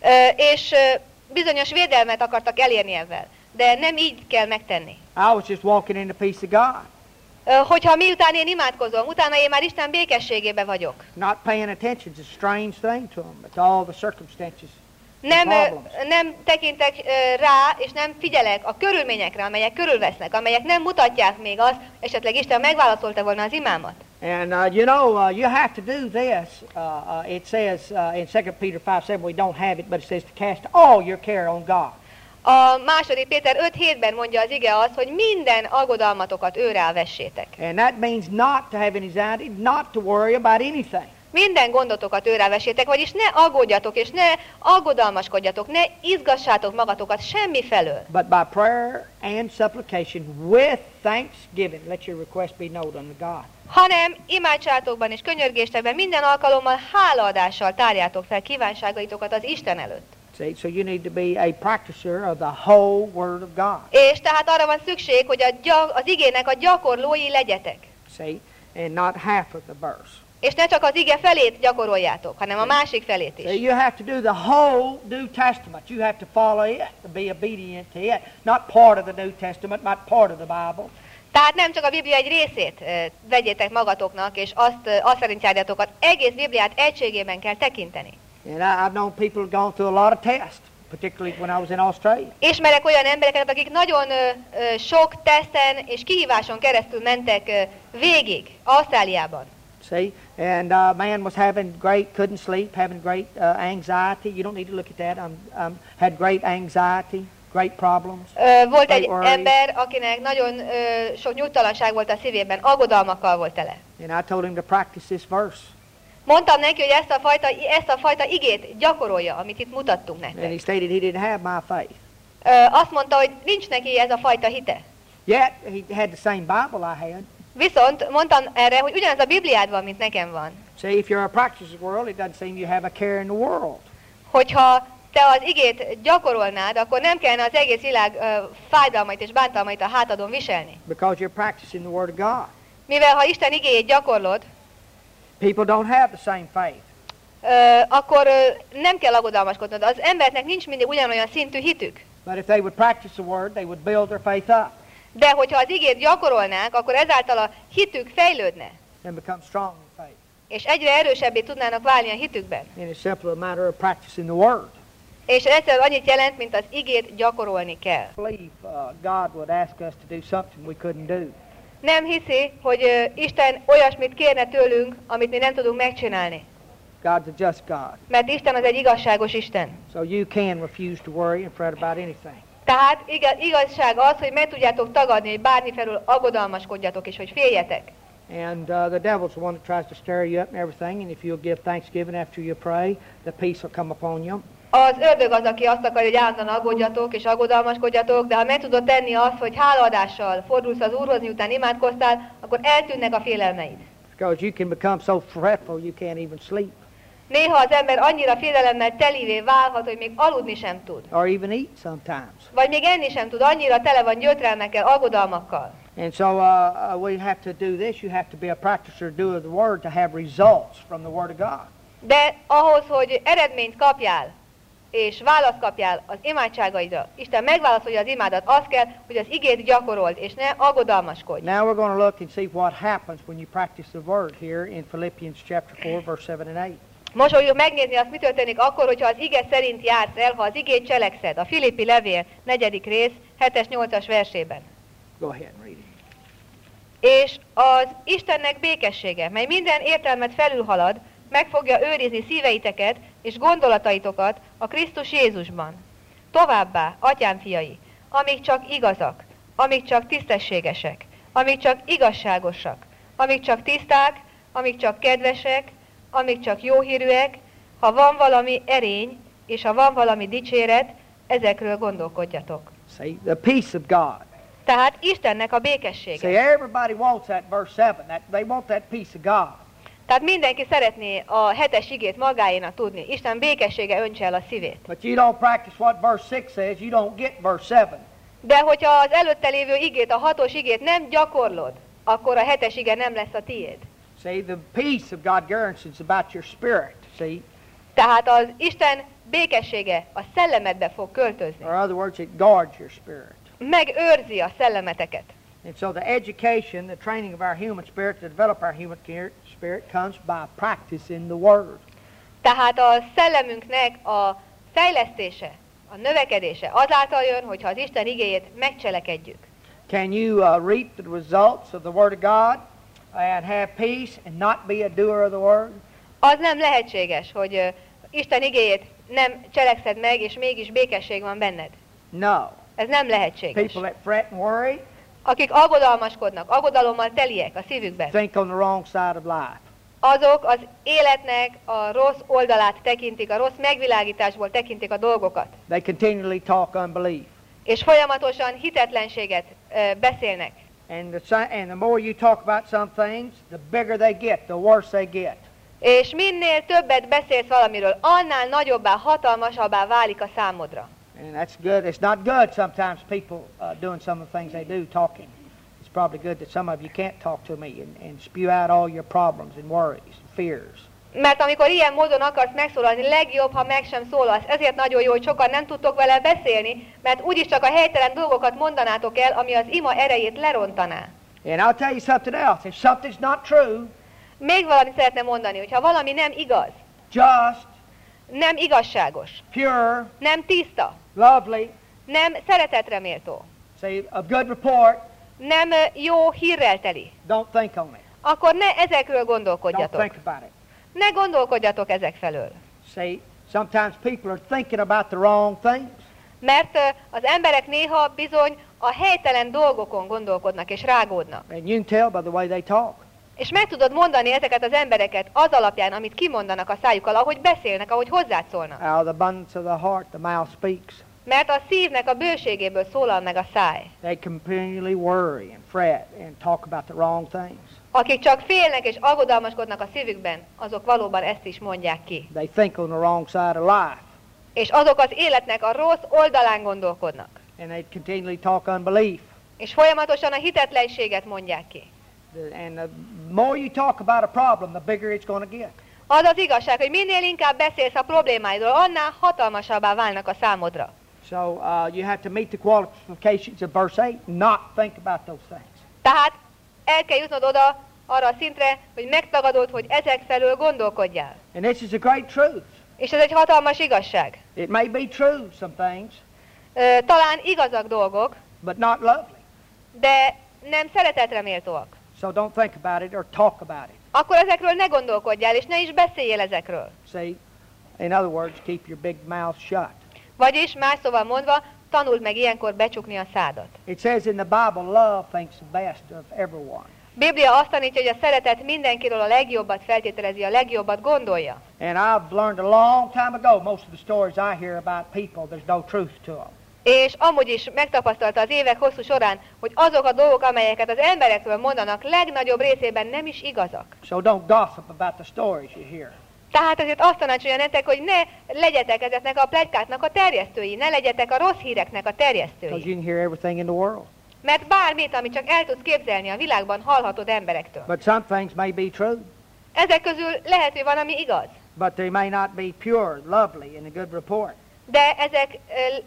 És bizonyos védelmet akartak elérni ezzel, de nem így kell megtenni. I was just walking in the peace of God, Hogyha miután én imádkozom, utána én már Isten békességébe vagyok. not paying attention. It's a strange thing to them, but all the circumstances, the problems. Nem tekintek rá, és nem figyelek a körülményekre, amelyek körülvesznek, amelyek nem mutatják még azt, esetleg Isten megválaszolta volna az imámat. And you have to do this. It says in 2 Peter 5:7, we don't have it, but it says to cast all your care on God. A 2. Péter 5:7-ben mondja az ige azt, hogy minden aggodalmatokat őre vessétek. And that means not to have anxiety, not to worry about anything. Minden gondotokat őre vessétek, vagyis ne aggódjatok, és ne aggodalmaskodjatok, ne izgassátok magatokat semmi felől. But by prayer and supplication with thanksgiving, let your request be known unto God. Hanem imádságotokban és könyörgéstekben minden alkalommal hálaadással tárjátok fel kívánságaitokat az Isten előtt. See, so you need to be a practicer of the whole Word of God. És tehát arra van szükség, hogy az igének a gyakorlói legyetek. See, and not half of the verse. És ne csak az ige felét gyakoroljátok, hanem a másik felét So is. you have to do the whole New Testament. You have to follow it, to be obedient to it. Not part of the New Testament, not part of the Bible. Tehát nem csak a Biblia egy részét vegyétek magatoknak, és azt szerint járjatok, az egész Bibliát egységében kell tekinteni. And I've known people who've gone through a lot of tests, particularly when I was in Australia. Ismerek olyan embereket, akik nagyon sok teszten és kihíváson keresztül mentek végig Ausztráliában. See, and man was couldn't sleep, having great anxiety. You don't need to look at that. Had great anxiety. great problems. Volt egy worries. ember, akinek nagyon sok nyugtalanság volt a szívében, aggodalmakkal volt tele. And I told him to practice this verse. Mondtam neki, hogy ezt a fajta igét gyakorolja, amit itt mutattunk And he nektek. stated he didn't have my faith. Azt mondta, hogy nincs neki ez a fajta hite. Yet, he had the same Bible I had. Viszont mondtam erre, hogy ugyanaz a Bibliád van, mint nekem van. See, if you're a practice of the world, it doesn't seem you have a care in the world. Hogyha te az igét gyakorolnád, akkor nem kellene az egész világ fájdalmait és bántalmait a hátadon viselni. Because you're practicing the Word of God. Mivel ha Isten igéjét gyakorlod, People don't have the same faith. akkor nem kell aggodalmaskodnod. Az embernek nincs mindig ugyanolyan szintű hitük. But if they would practice the Word, they would build their faith up De hogyha az igét gyakorolnák, akkor ezáltal a hitük fejlődne, and become strong in faith. és egyre erősebbé tudnának válni a hitükben. And it's simply a matter of practicing the Word. És egyszerűen annyit jelent, mint az igét gyakorolni kell. I believe God would ask us to do something we couldn't do. Nem hiszi, hogy Isten olyasmit kérne tőlünk, amit mi nem tudunk megcsinálni. God's a just God. Mert Isten az egy igazságos Isten. So you can refuse to worry and fret about anything. Tehát igazság az, hogy meg tudjátok tagadni, hogy bármi felül aggodalmaskodjatok, és hogy féljetek. And the devil's the one that tries to stir you up and everything, and if you'll give thanksgiving after you pray, the peace will come upon you. Az ördög az, aki azt akarja, hogy állandóan aggódjatok és aggodalmaskodjatok, de ha meg tudod tenni azt, hogy hálaadással fordulsz az Úrhoz, miután imádkoztál, akkor eltűnnek a félelmeid. Because you can become so fretful you can't even sleep Néha az ember annyira félelemmel telivé válhat, hogy még aludni sem tud. or even eat sometimes. Vagy még enni sem tud, annyira tele van gyötrelmekkel, aggodalmakkal. And so we have to do this. You have to be a practicer, doer of the Word to have results from the Word of God. De ahhoz, hogy eredményt kapjál, és választ kapjál az imádságaidra, Isten megválaszolja az imádat, az kell, hogy az igét gyakorold, és ne aggodalmaskodj. Now we're going to look and see what happens when you practice the Word here in Philippians chapter 4, verse 7 and 8. Most fogjuk megnézni azt, mi történik akkor, hogyha az ige szerint jársz el, ha az igét cselekszed. A Filippi levél 4. rész 7-8-as versében. Go ahead and read it. És az Istennek békessége, mely minden értelmet felülhalad, meg fogja őrizni szíveiteket és gondolataitokat a Krisztus Jézusban. Továbbá, atyám fiai, amíg csak igazak, amíg csak tisztességesek, amíg csak igazságosak, amíg csak tiszták, amíg csak kedvesek, amíg csak jóhírűek, ha van valami erény, és ha van valami dicséret, ezekről gondolkodjatok. See, the peace of God. Tehát Istennek a See, békessége. everybody wants that verse 7. They want that peace of God. Tehát mindenki szeretné a 7-es igét magáénak tudni. Isten békessége öntse el a szívét. But you don't practice what verse 6 says, you don't get verse 7. De hogyha az előtte lévő igét, a 6-os igét nem gyakorlod, akkor a 7-es ige nem lesz a tiéd. See, the peace of God guarantees about your spirit, see? Tehát az Isten békessége a szellemedbe fog költözni. Or in other words, it guards your spirit. Megőrzi a szellemeteket. And so the education, the training of our human spirit to develop our human spirit comes by practicing the Word. Tehát a szellemünknek a fejlesztése, a növekedése azáltal jön, hogyha az Isten igéjét megcselekedjük. Can you reap the results of the Word of God and have peace and not be a doer of the Word? Az nem lehetséges, hogy Isten igéjét nem cselekszed meg, és mégis békesség van benned. No. Ez nem lehetséges. People that fret and worry Akik aggodalmaskodnak, aggodalommal teliek a szívükben, think on the wrong side of life. azok az életnek a rossz oldalát tekintik, a rossz megvilágításból tekintik a dolgokat. They continually talk unbelief. És folyamatosan hitetlenséget beszélnek. And the more you talk about some things, the bigger they get, the worse they get. És minél többet beszélsz valamiről, annál nagyobbá, hatalmasabbá válik a számodra. And that's good. It's not good sometimes people doing some of the things they do, talking. It's probably good that some of you can't talk to me and spew out all your problems and worries and fears. Mert amikor ilyen módon akarsz megszólalni, legjobb, ha meg sem szólalsz. Ezért nagyon jó, hogy sokan nem tudtok vele beszélni, mert úgyis csak a helytelen dolgokat mondanátok el, ami az ima erejét lerontaná. And I'll tell you something else. If something's not true, Még valamit szeretném mondani, hogyha valami nem igaz, just, nem igazságos, pure, nem tiszta, lovely, nem szeretetre méltó, say a good report, nem jó hírrel teli, don't think on it. akkor ne ezekről Don't gondolkodjatok. think about it. Ne gondolkodjatok ezek felől. See, sometimes people are thinking about the wrong things. Mert az emberek néha bizony a helytelen dolgokon gondolkodnak és rágódnak. And you can tell by the way they talk. És meg tudod mondani ezeket az embereket az alapján, amit kimondanak a szájukkal, ahogy beszélnek, ahogy hozzászólnak. Out of the abundance of the heart, the mouth speaks. Mert a szívnek a bőségéből szólal meg a száj. They continually worry and fret and talk about the wrong things. Akik csak félnek és aggodalmaskodnak a szívükben, azok valóban ezt is mondják ki. They think on the wrong side of life. És azok az életnek a rossz oldalán gondolkodnak. And they continually talk unbelief. És folyamatosan a hitetlenséget mondják ki. And the more you talk about a problem, the bigger it's going to get. Az az igazság, hogy minél inkább beszélsz a problémáidról, annál hatalmasabbá válnak a számodra. So you have to meet the qualifications of verse 8, not think about those things. Tehát el kell jutnod oda, arra a szintre, hogy megtagadod, hogy ezek felől gondolkodjál. And this is a great truth. És ez egy hatalmas igazság. It may be true, some things, Talán igazak dolgok, but not lovely. de nem szeretetre méltóak. So don't think about it or talk about it. Akkor ezekről ne gondolkodjál, és ne is beszéljél ezekről. See, in other words, keep your big mouth shut. Vagyis, más szóval mondva, tanuld meg ilyenkor becsukni a szádat. It says in the Bible, love thinks the best of everyone. Biblia azt tanítja, hogy a szeretet mindenkiről a legjobbat feltételezi, a legjobbat gondolja. And I've learned a long time ago, most of the stories I hear about people, there's no truth to them. És amúgy is megtapasztalta az évek hosszú során, hogy azok a dolgok, amelyeket az emberekről mondanak, legnagyobb részében nem is igazak. So don't gossip about the stories you hear. Tehát azért azt tanácsolja nektek, hogy ne legyetek ezeknek a pletykáknak a terjesztői, ne legyetek a rossz híreknek a Because terjesztői. you can hear everything in the world. Mert bármit, amit csak el tudsz képzelni a világban, hallhatod emberektől. But some things may be true, Ezek közül lehet, hogy van, ami igaz. but they may not be pure, lovely, and a good report. De ezek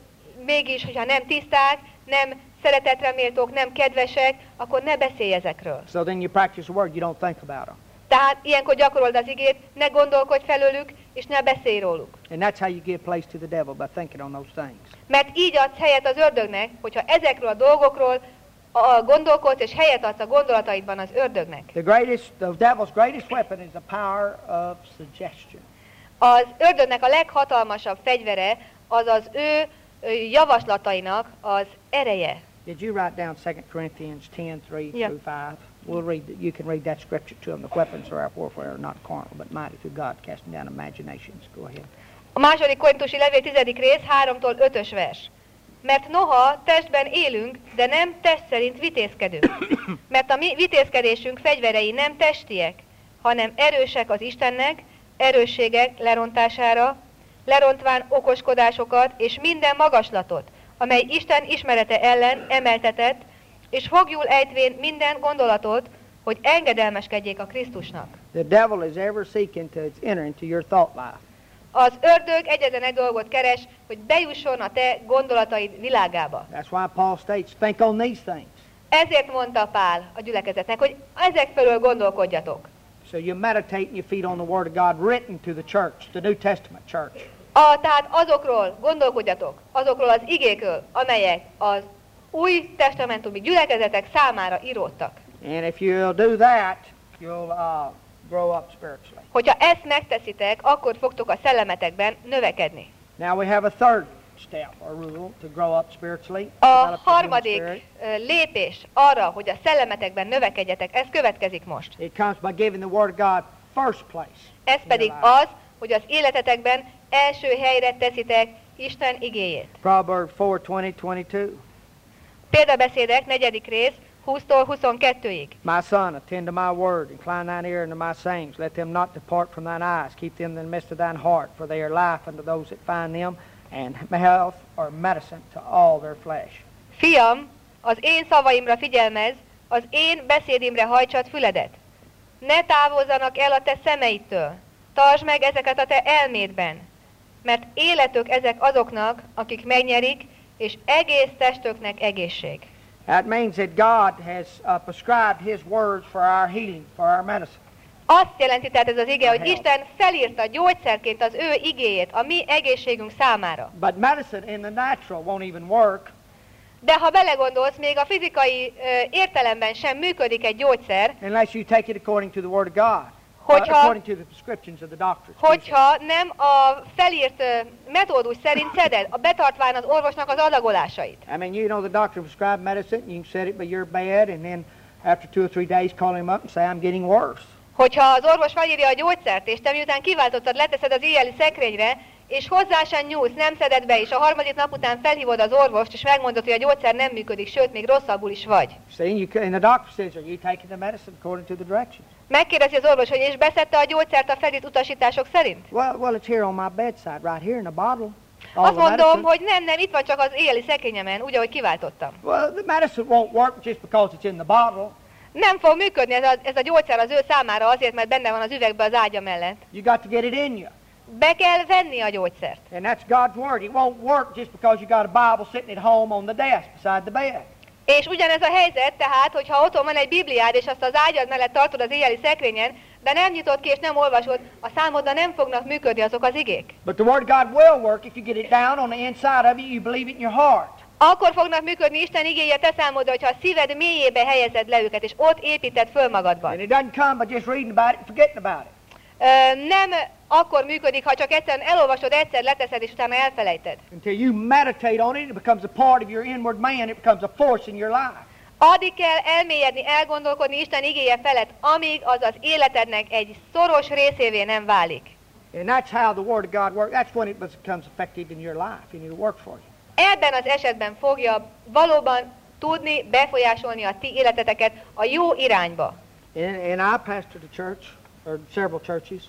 mégis, hogyha nem tiszták, nem szeretetre méltók, nem kedvesek, akkor ne beszélj ezekről. So then you practice the word, you don't think about them. Tehát ilyenkor gyakorold az igét, ne gondolkodj felőlük, és ne beszélj róluk. And that's how you give place to the devil, by thinking on those things. Mert így adsz helyet az ördögnek, hogyha ezekről a dolgokról gondolkodsz, és helyet adsz a gondolataidban az ördögnek. The devil's greatest weapon is the power of suggestion. Az ördögnek a leghatalmasabb fegyvere az az ő javaslatainak az ereje. Did you write down 2 Corinthians 10:3 Yeah. through 5? We'll read. You can read that scripture to them. The weapons of our warfare are not carnal, but mighty through God, casting down imaginations. Go ahead. A második Korintusi levél 10. rész 3-tól 5-ös vers. Mert noha testben élünk, de nem test szerint vitézkedünk. Mert a mi vitézkedésünk fegyverei nem testiek, hanem erősek az Istennek, erősségek lerontására, lerontván okoskodásokat és minden magaslatot, amely Isten ismerete ellen emeltetett, és fogjul ejtvén minden gondolatot, hogy engedelmeskedjék a Krisztusnak. The devil is ever seeking to enter into your thought life. Az ördög egyetlen egy dolgot keres, hogy bejusson a te gondolataid világába. That's why Paul states, think on these things. Ezért mondta Pál a gyülekezetnek, hogy ezek fölől gondolkodjatok. So you meditate and you feed on the Word of God written to the church, the New Testament church. Tehát azokról gondolkodjatok, azokról az igékről, amelyek az új testamentumi gyülekezetek számára íródtak. And if you'll do that, you'll grow up spiritually. Hogyha ezt megteszitek, akkor fogtok a szellemetekben növekedni. Now we have a third step or rule to grow up spiritually. A develop the human harmadik spirit. lépés arra, hogy a szellemetekben növekedjetek, ez következik most. It comes by giving the Word of God first place. Ez in pedig your life. az, hogy az életetekben első helyre teszitek Isten igéjét. Proverbs 4:20-22. Példabeszédek 4. rész 20-tól 22-ig. My son, attend to my word, incline thine ear unto my sayings. Let them not depart from thine eyes. Keep them in the midst of thine heart, for they are life unto those that find them, and health or medicine to all their flesh. Fiam, az én szavaimra figyelmezz, az én beszédimre hajtsad füledet. Ne távozzanak el a te szemeidtől. Tartsd meg ezeket a te elmédben, mert életök ezek azoknak, akik megnyerik, és egész testöknek egészség. That means that God has prescribed His words for our healing, for our medicine. Azt jelenti tehát ez az ige, hogy Health. Isten felírta gyógyszerként az ő igéjét a mi egészségünk számára. But medicine in the natural won't even work De ha belegondolsz, még a fizikai értelemben sem működik egy gyógyszer, unless you take it according to the Word of God. according to the prescriptions of the doctors. hogyha nem a felírt metódus szerint szeded, betartván az orvosnak az adagolásait. I mean, you know, the doctor prescribed medicine, you can set it by your bed, and then after 2 or 3 days call him up and say, I'm getting worse. Hogyha az orvos felírja a gyógyszert, és te miután kiváltottad, leteszed az éjjeli szekrényre, és hozzá sem nyúlsz, nem szeded be, és a harmadik nap után felhívod az orvost, és megmondod, hogy a gyógyszer nem működik, sőt, még rosszabbul is vagy. See, and the doctor says, are you taking the medicine according to the directions? Megkérdezi az orvos, hogy és beszedte a gyógyszert a felírt utasítások szerint? Well, it's here on my bedside, right here in the bottle. Azt mondom, hogy nem, itt van csak az éjjeli szekrényemen, úgy, ahogy kiváltottam. Well, the medicine won't work just because it's in the bottle. Nem fog működni ez a gyógyszer az ő számára azért, mert benne van az üvegben az ágya mellett. You got to get it in you. Be kell venni a gyógyszert. And that's God's word. It won't work just because you got a Bible sitting at home on the desk beside the bed. És ugyanez a helyzet, tehát, hogyha otthon van egy Bibliád, és azt az ágyad mellett tartod az éjjeli szekrényen, de nem nyitod ki és nem olvasod, a számodra nem fognak működni azok az igék. But the word of God will work if you get it down on the inside of you, you believe it in your heart. Akkor fognak működni Isten igéje te számodra, hogyha a szíved mélyébe helyezed le őket, és ott építed föl magadban. And it doesn't come by just reading about it and forgetting about it. Nem akkor működik, ha csak egyszerűen elolvasod, egyszer leteszed, és utána elfelejted. Until you meditate on it, it becomes a part of your inward man, it becomes a force in your life. Addig kell elmélyedni, elgondolkodni Isten igéje felett, amíg az az életednek egy szoros részévé nem válik. And that's how the word of God works. That's when it becomes effective in your life and it works for you. Ebben az esetben fogja valóban tudni befolyásolni a ti életeteket a jó irányba. And I pastored a church, or several churches.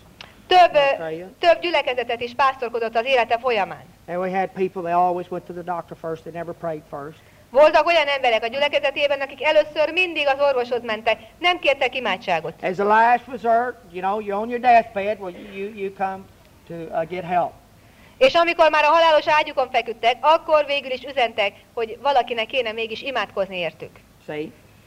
Több gyülekezetet is pásztorkodott az élete folyamán. And we had people, they always went to the doctor first, they never prayed first. Voltak olyan emberek a gyülekezetében, akik először mindig az orvoshoz mentek, nem kértek imádságot. As a last resort, you know, you're on your deathbed, well, you come to get help. És amikor már a halálos ágyukon feküdtek, akkor végül is üzentek, hogy valakinek kéne mégis imádkozni értük. See?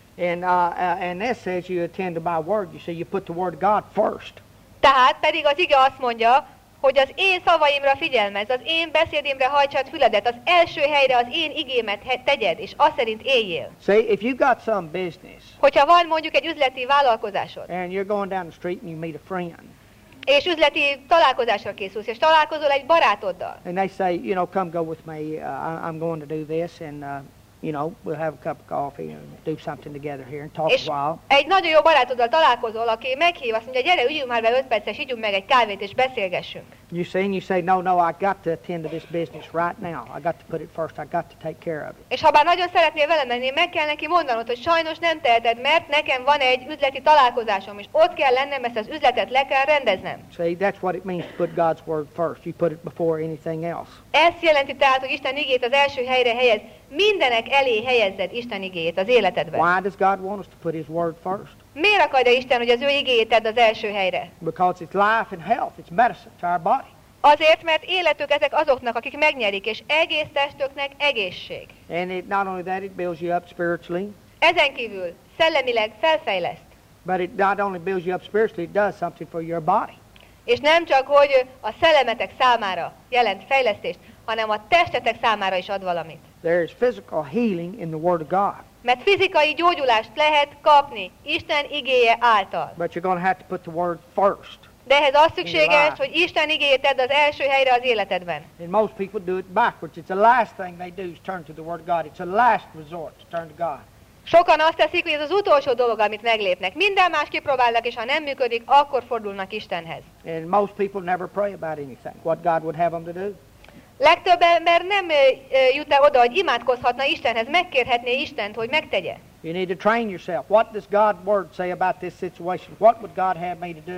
And this says you attend to my word. You see, you put the word of God first. Tehát pedig az ige azt mondja, hogy az én szavaimra figyelmezz, az én beszédémre hajtsad füledet, az első helyre az én igémet tegyed, és azt szerint éljél. See, if you got some business, hogyha van mondjuk egy üzleti vállalkozásod, and you're going down the street and you meet a friend, és üzleti találkozásra készülsz, és találkozol egy barátoddal, and they say, you know, come go with me, I'm going to do this, and you know, we'll have a cup of coffee and do something together here and talk a while. Egy nagyon jó barátoddal találkozol, aki meghív, azt mondja, gyere, üljünk már be 5 perces, ígyunk meg egy kávét és beszélgessünk. You see, and you say, no, I got to attend to this business right now. I got to put it first. I got to take care of it. És ha bár nagyon szeretnél velem menni, meg kell neki mondanod, hogy sajnos nem teheted, mert nekem van egy üzleti találkozásom, és ott kell lennem, ezt az üzletet le kell rendeznem. See, that's what it means to put God's word first. You put it before anything else. Ezt jelenti tehát, hogy Isten igéjét az első helyre helyez. Mindenek elé helyezzed Isten igéjét az életedben. Why does God want us to put His word first? Miért akarja Isten, hogy az ő igéjét tedd az első helyre? Because it's life and health. It's medicine to our body. Azért, mert életük ezek azoknak, akik megnyerik, és egész testüknek egészség. And it, not only that, it builds you up spiritually. Ezen kívül szellemileg felfejleszt. But it not only builds you up spiritually, it does something for your body. És nem csak, hogy a szellemetek számára jelent fejlesztést, hanem a testetek számára is ad valamit. There is physical healing in the Word of God. Mert fizikai gyógyulást lehet kapni Isten igéje által. But you're going to have to put the Word first. De ehhez az szükséges, hogy Isten igéjét tedd az első helyre az életedben. And most people do it backwards. It's the last thing they do is turn to the Word of God. It's the last resort to turn to God. Sokan azt teszik, hogy ez az utolsó dolog, amit meglépnek. Minden más kipróbálnak, és ha nem működik, akkor fordulnak Istenhez. And most people never pray about anything, what God would have them to do. Legtöbb ember nem jut el oda, hogy imádkozhatna Istenhez, megkérhetné Istent, hogy megtegye. You need to train yourself. What does God's Word say about this situation? What would God have me to do?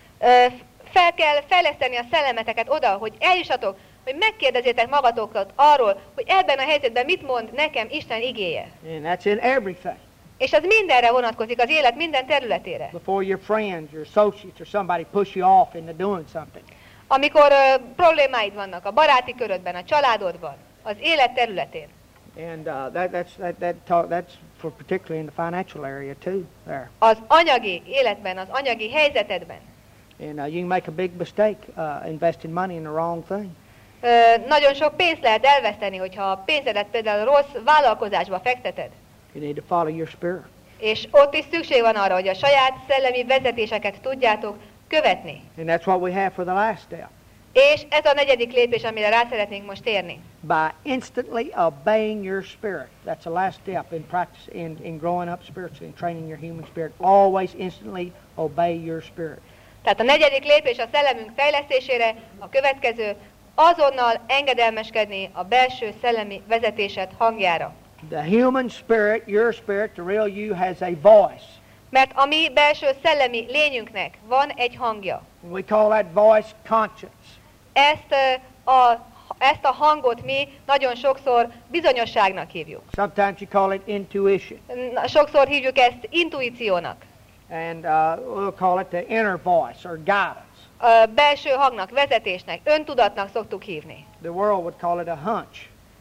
Fel kell fejleszteni a szellemeteket oda, hogy eljussatok, hogy megkérdezzétek magatokat arról, hogy ebben a helyzetben mit mond nekem Isten igéje. And that's in everything. És az mindenre vonatkozik, az élet minden területére. Before your friends, your associates, or somebody push you off into doing something. Amikor problémáid vannak a baráti körödben, a családodban, az élet területén. And that's for particularly in the financial area too. There. Az anyagi életben, az anyagi helyzetedben. And you can make a big mistake investing money in the wrong thing. Nagyon sok pénzt lehet elveszteni, hogyha a pénzedet például rossz vállalkozásba fekteted. You need to follow your spirit. És ott is szükség van arra, hogy a saját szellemi vezetéseket tudjátok követni. And that's what we have for the last step. És ez a negyedik lépés, amire rá szeretnénk most térni. By instantly obeying your spirit. That's the last step in practice, in growing up spiritually, in training your human spirit. Always instantly obey your spirit. Tehát a negyedik lépés a szellemünk fejlesztésére, a következő, azonnal engedelmeskedni a belső szellemi vezetésed hangjára. The human spirit, your spirit, the real you, has a voice. Mert a mi belső szellemi lényünknek van egy hangja. We call that voice conscience. Ezt a hangot mi nagyon sokszor bizonyosságnak hívjuk. Sometimes you call it intuition. Sokszor hívjuk ezt intuíciónak. And we'll call it the inner voice or guidance. A belső hangnak, vezetésnek, öntudatnak szoktuk hívni. The world would call it a hunch.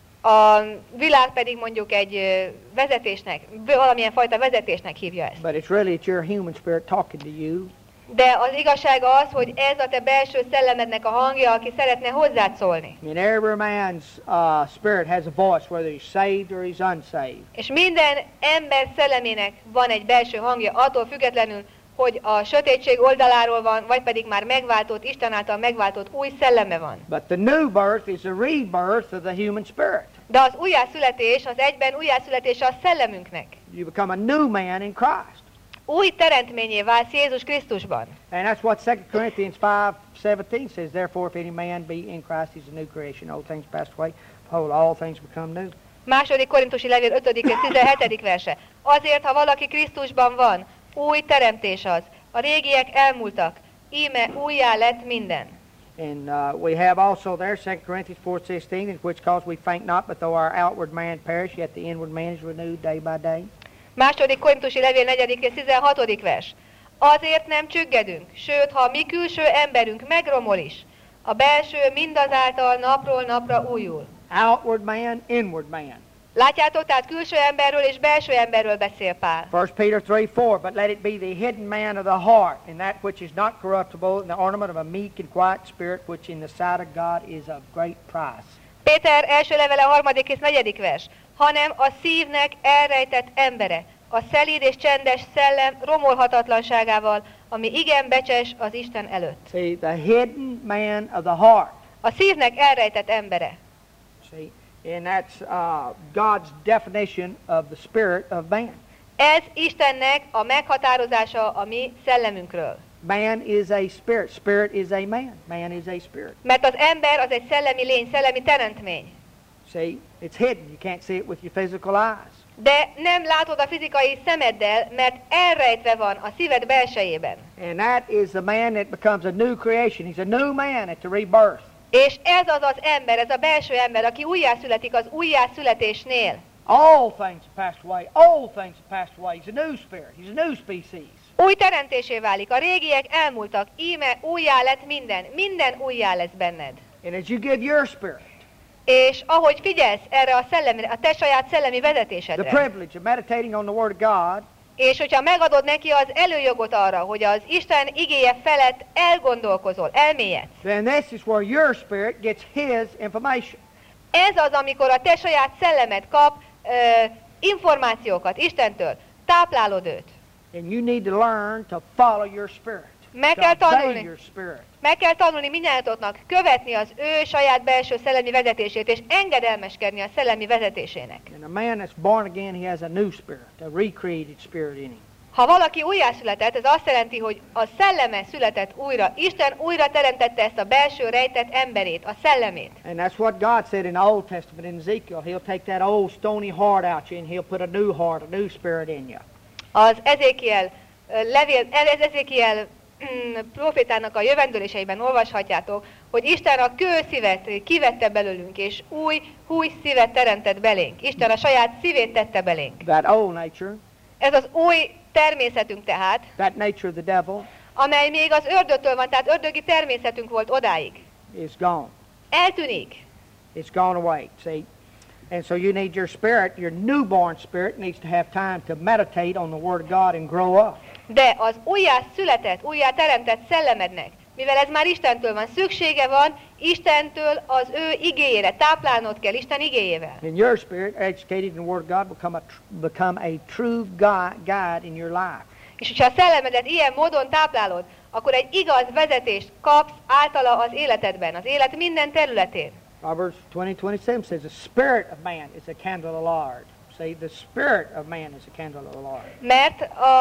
A világ pedig mondjuk egy vezetésnek, valamilyen fajta vezetésnek hívja ezt. But it's your human spirit talking to you. De az igazság az, hogy ez a te belső szellemednek a hangja, aki szeretne hozzád szólni. And every man's spirit has a voice, whether he's saved or he's unsaved. És minden ember szellemének van egy belső hangja, attól függetlenül, hogy a sötétség oldaláról van, vagy pedig már megváltott, Isten által megváltott új szelleme van. But the new birth is a rebirth of the human spirit. De az újjászületés, az egyben újjászületése a szellemünknek. You become a new man in Christ. Új teremtményé válsz Jézus Krisztusban. And that's what 2 Corinthians 5:17 says. Therefore, if any man be in Christ, he's a new creation. Old things passed away. Behold, all things become new. Második Korintusi levél 5. és 17. verse. Azért, ha valaki Krisztusban van, új teremtés az. A régiek elmúltak, íme újjá lett minden. And we have also there 2 Corinthians 4:16, in which cause we faint not, but though our outward man perish, yet the inward man is renewed day by day. Második Korintusi levél 4. és 16. vers. Azért nem csüggedünk, sőt, ha a mi külső emberünk megromol is, a belső mindazáltal napról napra újul. Outward man, inward man. Látjátok, tehát külső emberről és belső emberről beszél Pál. 1 Peter 3:4, but let it be the hidden man of the heart, in that which is not corruptible, in the ornament of a meek and quiet spirit, which in the sight of God is of great price. Péter első levele 3. és 4. vers. Hanem a szívnek elrejtett embere, a szelíd és csendes szellem romolhatatlanságával, ami igen becses az Isten előtt. See, the hidden man of the heart. A szívnek elrejtett embere. See, and that's God's definition of the spirit of man. Ez Istennek a meghatározása a mi szellemünkről. Man is a spirit. Spirit is a man. Man is a spirit. Mert az ember az egy szellemi lény, szellemi teremtmény. See, it's hidden. You can't see it with your physical eyes. De nem látod a fizikai szemeddel, mert elrejtve van a szíved belsejében. And that is the man that becomes a new creation. He's a new man at the rebirth. És ez az az ember, ez a belső ember, aki újjászületik az újjászületésnél. All things have passed away. All things have passed away. He's a new spirit. He's a new species. Új teremtésé válik, a régiek elmúltak, íme újjá lett minden, minden újjá lesz benned. And as you give your spirit És ahogy figyelsz erre a szellemre, a te saját szellemi the vezetésedre, privilege of meditating on the Word of God, és hogyha megadod neki az előjogot arra, hogy az Isten igéje felett elgondolkozol, elmélyedsz, then this is where your spirit gets His information. ez az, amikor a te saját szellemed kap információkat Istentől, táplálod őt. And you need to learn to follow your spirit. Meg To kell obey tanulni. your spirit. Meg kell tanulni mindnyájatoknak követni az ő saját belső szellemi vezetését, és engedelmeskedni a szellemi vezetésének. And a man that's born again, he has a new spirit, a recreated spirit in him. Ha valaki újjászületett, ez azt jelenti, hogy a szelleme született újra. Isten újra teremtette ezt a belső rejtett emberét, a szellemét. And that's what God said in the Old Testament in Ezekiel. He'll take that old stony heart out you and He'll put a new heart, a new spirit in you. Az Ezékiel profétának a jövendőléseiben olvashatjátok, hogy Isten a kőszívet kivette belőlünk, és új szívet teremtett belénk. Isten a saját szívét tette belénk. That old nature, Ez az új természetünk tehát, that nature of the devil, amely még az ördögtől van, tehát ördögi természetünk volt odáig. is gone. Eltűnik. It's gone away, see? And so you need your spirit, your newborn spirit needs to have time to meditate on the Word of God and grow up. De az újjászületett, újjáteremtett szellemednek, mivel ez már Istentől van, szüksége van Istentől az ő igéjére, táplálnod kell Isten igéjével. And your spirit, educated in the Word of God, become a true guide in your life. És hogyha a szellemedet ilyen módon táplálod, akkor egy igaz vezetést kapsz általa az életedben, az élet minden területén. Proverbs 20:27 says, the spirit of man is a candle of the Lord. See, the spirit of man is a candle of the Lord. Mert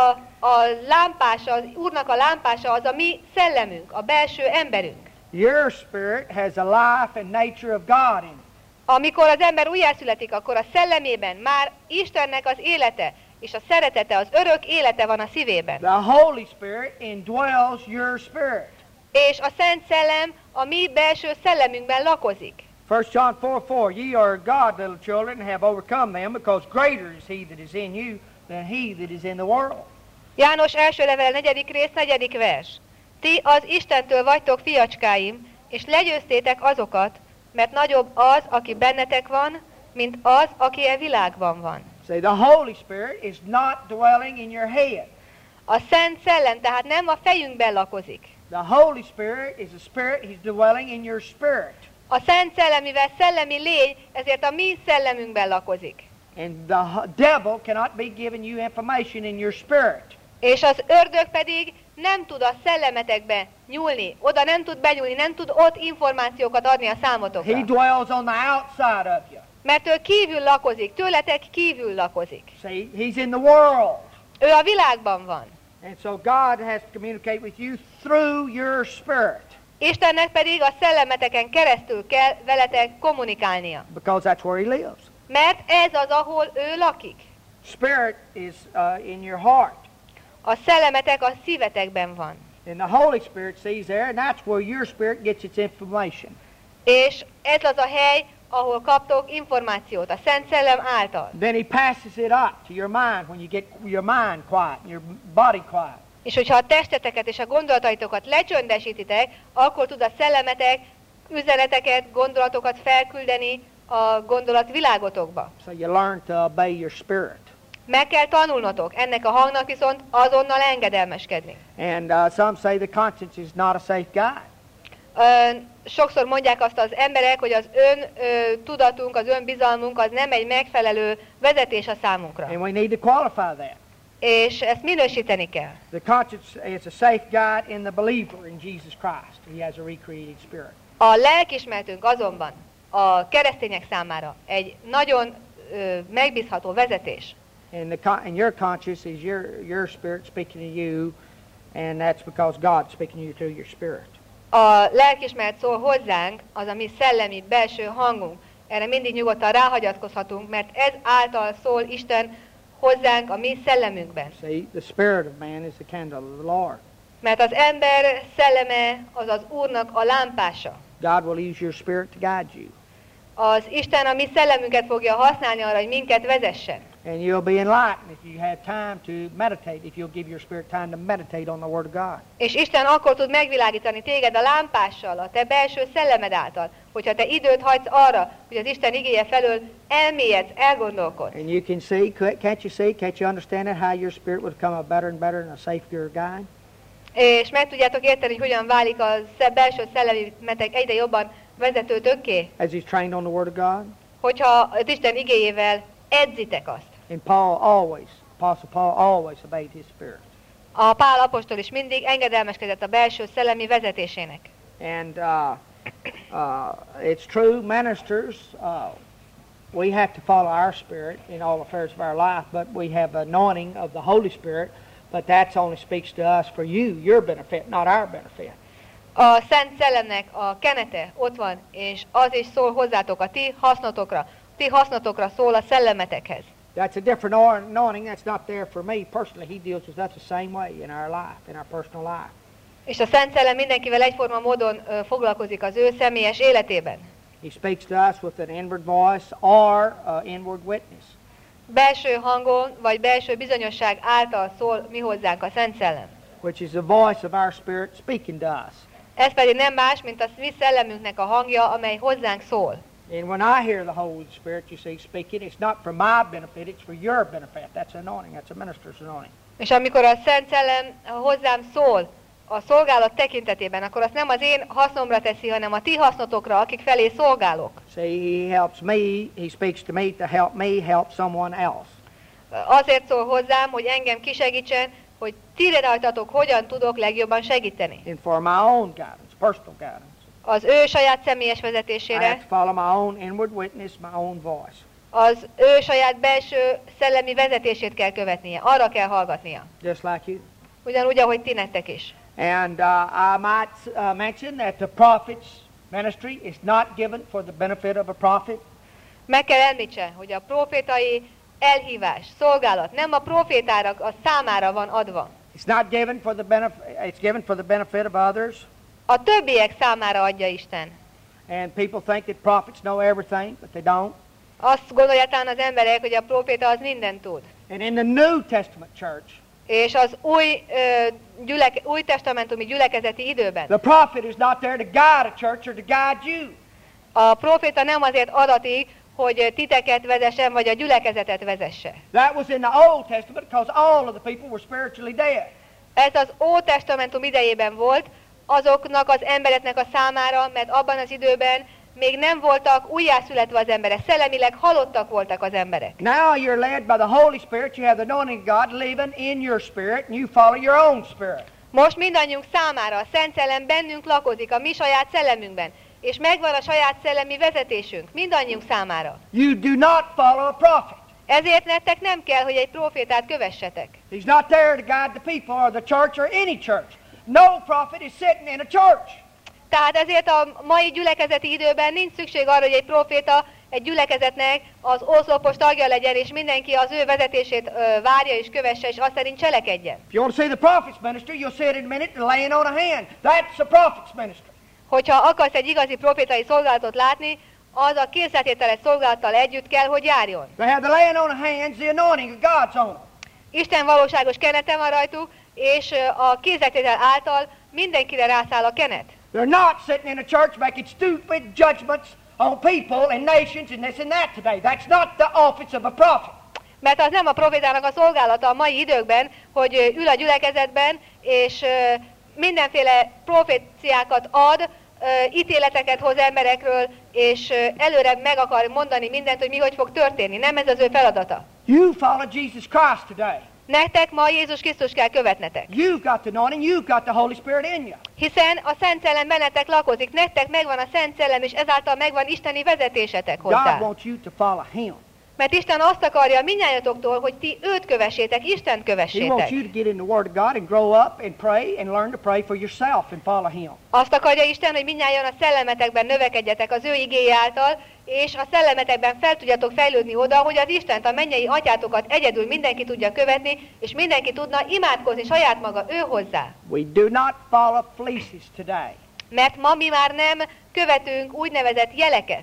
a lámpása, az Úrnak a lámpása az a mi szellemünk, a belső emberünk. Your spirit has a life and nature of God in it. Amikor az ember újjászületik, akkor a szellemében már Istennek az élete és a szeretete, az örök élete van a szívében. The Holy Spirit indwells your spirit. És a Szent Szellem a mi belső szellemünkben lakozik. 1 John 4:4, ye are God, little children, and have overcome them, because greater is he that is in you than he that is in the world. János első levél 4. rész 4. vers. Ti az Istentől vagytok fiacskáim, és legyőztétek azokat, mert nagyobb az, aki bennetek van, mint az, aki a világban van. See, the Holy Spirit is not dwelling in your head. A Szent Szellem tehát nem a fejünkben lakozik. The Holy Spirit is a spirit, he's dwelling in your spirit. A Szent Szellem, mivel szellemi lény, ezért a mi szellemünkben lakozik. And the devil cannot be giving you information in your spirit. És az ördög pedig nem tud a szellemetekbe nyúlni, oda nem tud benyúlni, nem tud ott információkat adni a számotokra. He dwells on the outside of you. Mert ő kívül lakozik, tőletek kívül lakozik. See, he's in the world. Ő a világban van. And so God has to communicate with you through your spirit. Istennek pedig a szellemeteken keresztül kell veletek kommunikálnia. Because that's where he lives. Mert ez az, ahol ő lakik. Spirit is in your heart. A szellemetek a szívetekben van. And the Holy Spirit sees there, and that's where your spirit gets its information. És ez az a hely, ahol kaptok információt, a Szent Szellem által. Then he passes it up to your mind when you get your mind quiet, and your body quiet. És hogyha a testeteket és a gondolataitokat lecsöndesítitek, akkor tud a szellemetek üzeneteket, gondolatokat felküldeni a gondolatvilágotokba. So you learn to obey your spirit. Meg kell tanulnotok ennek a hangnak viszont azonnal engedelmeskedni. And some say the conscience is not a safe guide. Sokszor mondják azt az emberek, hogy az tudatunk, az önbizalmunk az nem egy megfelelő vezetés a számunkra. And we need to qualify that. És ezt minősíteni kell. The conscience is a safe guide in the believer in Jesus Christ. He has a recreated spirit. A lelkiismeretünk azonban a keresztények számára egy nagyon megbízható vezetés. And your conscience is your spirit speaking to you, and that's because God's speaking to you through your spirit. A lelkiismeret szól hozzánk, az a mi szellemi belső hangunk. Erre mindig nyugodtan ráhagyatkozhatunk, mert ez által szól Isten hozzánk a mi szellemünkben. See, the spirit of man is the candle of the Lord. Mert az ember szelleme az az Úrnak a lámpása. God will use your spirit to guide you. Az Isten a mi szellemünket fogja használni arra, hogy minket vezessen. And you'll be enlightened if you have time to meditate, if you'll give your spirit time to meditate on the Word of God. És Isten akkor tud megvilágítani téged a lámpással, a te belső szellemed által, hogyha te időt hagysz arra, hogy az Isten igéje felől elmélyedsz, elgondolkodsz. And you can see, can't you understand it, how your spirit would become a better and better and a safer guide? És meg tudjátok érteni, hogy hogyan válik a belső szellemetek egyre jobban vezetőtökké, As he's trained on the Word of God. hogyha az Isten igéjével edzitek azt. And Apostle Paul always obeyed his spirit. A Pál apostol is mindig engedelmeskedett a belső szellemi vezetésének. And it's true, ministers, we have to follow our spirit in all affairs of our life, but we have anointing of the Holy Spirit, but that only speaks to us for you, your benefit, not our benefit. A Szent Szellemnek a kenete ott van, és az is szól hozzátok a ti hasznotokra szól a szellemetekhez. That's a different anointing. That's not there for me personally. He deals with us the same way in our life, in our personal life. És a Szent Szellem mindenkivel egyforma módon foglalkozik az ő személyes életében. He speaks to us with an inward voice or inward witness. Belső hangon vagy belső bizonyosság által szól mi hozzánk a Szent Szellem. Which is the voice of our spirit speaking to us. Ez pedig nem más, mint a mi szellemünknek a hangja, amely hozzánk szól. And when I hear the Holy Spirit, you see, speaking, it's not for my benefit, it's for your benefit. That's anointing. That's a minister's anointing. És amikor a Szent Szellem hozzám szól a szolgálat tekintetében, akkor azt nem az én hasznomra teszi, hanem a ti hasznotokra, akik felé szolgálok. See, he helps me, he speaks to me to help me help someone else. Azért szól hozzám, hogy engem kisegítsen, hogy ti rajtatok hogyan tudok legjobban segíteni. And for my own guidance, personal guidance. Az ő saját személyes I have vezetésére, to follow my own inward witness, my own voice. az ő saját belső szellemi vezetését kell követnie, arra kell hallgatnia. Just like you. Ugyanúgy, ahogy ti nektek is. And I might mention that the prophet's ministry is not given for the benefit of a prophet. Meg kell említse, hogy a profétai elhívás, szolgálat nem a profétára, a számára van adva. It's not given for the benefit. It's given for the benefit of others. A többiek számára adja Isten. And people think that prophets know everything, but they don't. Azt gondolják talán az emberek, hogy a proféta az mindent tud. And in the New Testament church, És az új testamentumi gyülekezeti időben the prophet is not there to guide a church or to guide you. a proféta nem azért adatik, hogy titeket vezessen, vagy a gyülekezetet vezesse. That was in the Old Testament because all of the people were spiritually dead. Ez az Ótestamentum idejében volt, azoknak az embereknek a számára, mert abban az időben még nem voltak újjászületve az emberek, szellemileg halottak voltak az emberek. Now you're led by the Holy Spirit. You have the anointing of God living in your spirit, and you follow your own spirit. Most mindannyiunk számára a Szent Szellem bennünk lakozik, a mi saját szellemünkben, és megvan a saját szellemi vezetésünk, mindannyiunk számára. You do not follow a prophet. Ezért nektek nem kell, hogy egy profétát kövessetek. He's not there to guide the people or the church or any church. No prophet is sitting in a church. Tehát ezért a mai gyülekezeti időben nincs szükség arra, hogy egy proféta egy gyülekezetnek az oszlopos tagja legyen, és mindenki az ő vezetését várja és kövesse, és azt szerint cselekedjen. If you want to see the prophet's ministry, you'll see it in a minute, the laying on a hand. That's a prophet's ministry. Hogyha akarsz egy igazi profétai szolgálatot látni, az a készletételes szolgálattal együtt kell, hogy járjon. They have the laying on of hands, the anointing of God's on them. Isten valóságos kenete van rajtuk, és a kézletétel által mindenkire rászáll a kenet. They're not sitting in a church making stupid judgments on people and nations and this and that today. That's not the office of a prophet. Mert az nem a profétának a szolgálata a mai időkben, hogy ül a gyülekezetben, és mindenféle proféciákat ad, ítéleteket hoz emberekről, és előre meg akar mondani mindent, hogy mi hogy fog történni. Nem ez az ő feladata. You follow Jesus Christ today. Nektek ma Jézus Krisztus kell követnetek. You've got the anointing, you've got the Holy Spirit in you. Hiszen a Szent Szellem bennetek lakozik, nektek megvan a Szent Szellem, és ezáltal megvan isteni vezetésetek hozzá. God wants you to follow Him. Mert Isten azt akarja mindnyájatoktól, hogy ti őt kövessétek, Istent He kövessétek. wants you to get in the Word of God and grow up and pray and learn to pray for yourself and follow Him. Azt akarja Isten, hogy mindnyájan a szellemetekben növekedjetek az ő igéje által, és a szellemetekben fel tudjatok fejlődni oda, hogy az Istent, a mennyei atyátokat egyedül mindenki tudja követni, és mindenki tudna imádkozni saját maga ő hozzá. We do not follow fleeces today. Mert ma mi már nem követünk úgynevezett jeleket.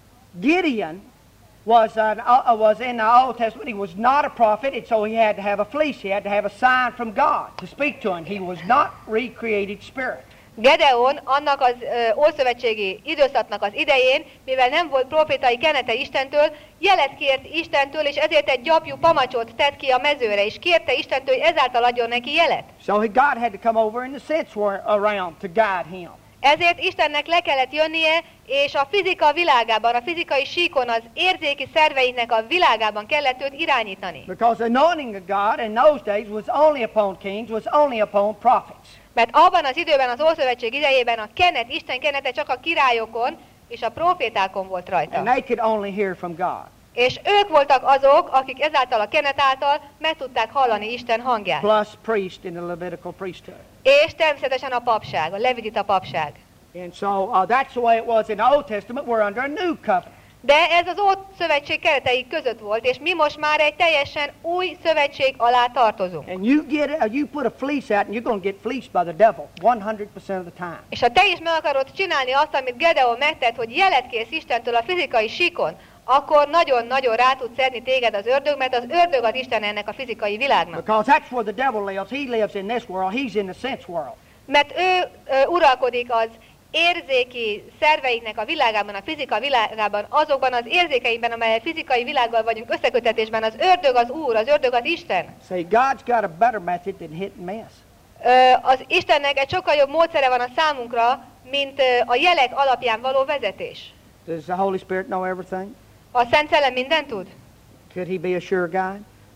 Gideon was in the Old Testament. He was not a prophet, and so he had to have a fleece. He had to have a sign from God to speak to him. He was not recreated spirit. Gedeon annak az ószövetségi időszaknak az idején, mivel nem volt profétai kenete Istentől, jelet kért Istentől, és ezért egy gyapjú pamacsot tett ki a mezőre, és kérte Istentől, hogy ezáltal adjon neki jelet. So God had to come over in the sense realm to guide him. Ezért Istennek le kellett jönnie, és a fizika világában, a fizikai síkon, az érzéki szerveinknek a világában kellett őt irányítani. Because the anointing of God in those days was only upon kings, was only upon prophets. Mert abban az időben, az Ószövetség idejében a kenet, Isten kenete csak a királyokon és a profétákon volt rajta. And they could only hear from God. És ők voltak azok, akik ezáltal a kenet által meg tudták hallani Isten hangját. Plus priest in the Levitical priesthood. És természetesen a papság, a levitita papság. And so that's the way it was in the Old Testament. We're under a new covenant. De ez az Ószövetség keretei között volt, és mi most már egy teljesen új szövetség alá tartozunk. And you put a fleece out, and you're going to get fleeced by the devil 100% of the time. És ha te is meg akarod csinálni azt, amit Gedeon megtett, hogy jelet kérsz Istentől a fizikai síkon, akkor nagyon-nagyon rá tud szedni téged az ördög, mert az ördög az Isten ennek a fizikai világnak. Because that's where the devil lives. He lives in this world. He's in the sense world. Mert ő uralkodik az érzéki szerveinknek a világában, a fizika világában, azokban az érzékeinkben, amelyek fizikai világgal vagyunk összekötetésben, az ördög az Úr, az ördög az Isten. See, God's got a better method than hit and miss. Az Istennek egy sokkal jobb módszere van a számunkra, mint a jelek alapján való vezetés. Does the Holy Spirit know everything? A Szent Szellem mindent tud? Could he be a sure guide?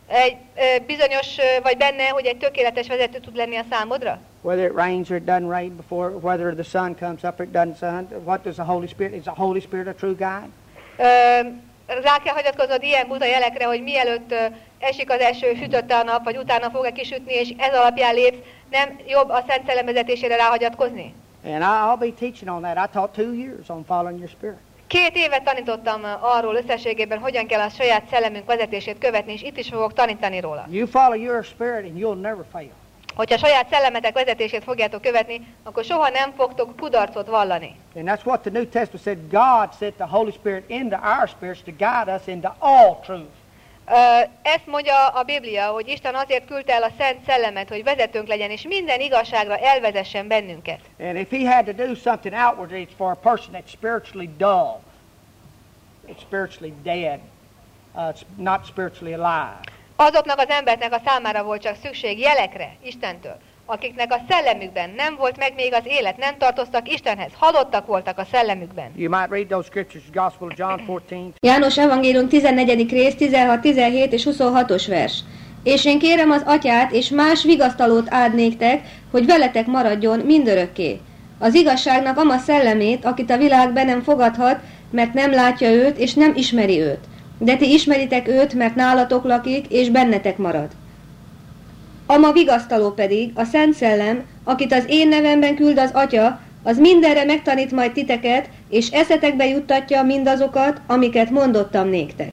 Bizonyos vagy benne, hogy egy tökéletes vezető tud lenni a számodra? Whether it rains or it doesn't rain before, whether the sun comes up or it doesn't sun, what does the Holy Spirit, is the Holy Spirit a true guide? Rá kell hagyatkoznod ilyen buta jelekre, hogy mielőtt esik az eső, sütötte a nap, vagy utána fog-e kisütni, és ez alapján lépsz, nem jobb a Szent Szellem vezetésére ráhagyatkozni? And I'll be teaching on that. I taught 2 years on following your spirit. 2 évet tanítottam arról összességében, hogyan kell a saját szellemünk vezetését követni, és itt is fogok tanítani róla. You follow your spirit and you'll never fail. Hogyha saját szellemetek vezetését fogjátok követni, akkor soha nem fogtok kudarcot vallani. And that's what the New Testament said. God sent the Holy Spirit into our spirits to guide us into all truth. Ezt mondja a Biblia, hogy Isten azért küldte el a Szent Szellemet, hogy vezetőnk legyen, és minden igazságra elvezessen bennünket. And if he had to do something outwardly, it's for a person that's spiritually dull. It's spiritually dead. It's not spiritually alive. Azoknak az embereknek a számára volt csak szükség jelekre Istentől, akiknek a szellemükben nem volt meg még az élet, nem tartoztak Istenhez, halottak voltak a szellemükben. You might read those scriptures, Gospel of John 14. János evangélium 14. rész 16, 17 és 26-os vers. És én kérem az Atyát, és más vigasztalót áld néktek, hogy veletek maradjon mindörökké. Az igazságnak ama szellemét, akit a világ be nem fogadhat, mert nem látja őt, és nem ismeri őt. De ti ismeritek őt, mert nálatok lakik, és bennetek marad. Ama vigasztaló pedig, a Szent Szellem, akit az én nevemben küld az Atya, az mindenre megtanít majd titeket, és eszetekbe juttatja mindazokat, amiket mondottam néktek.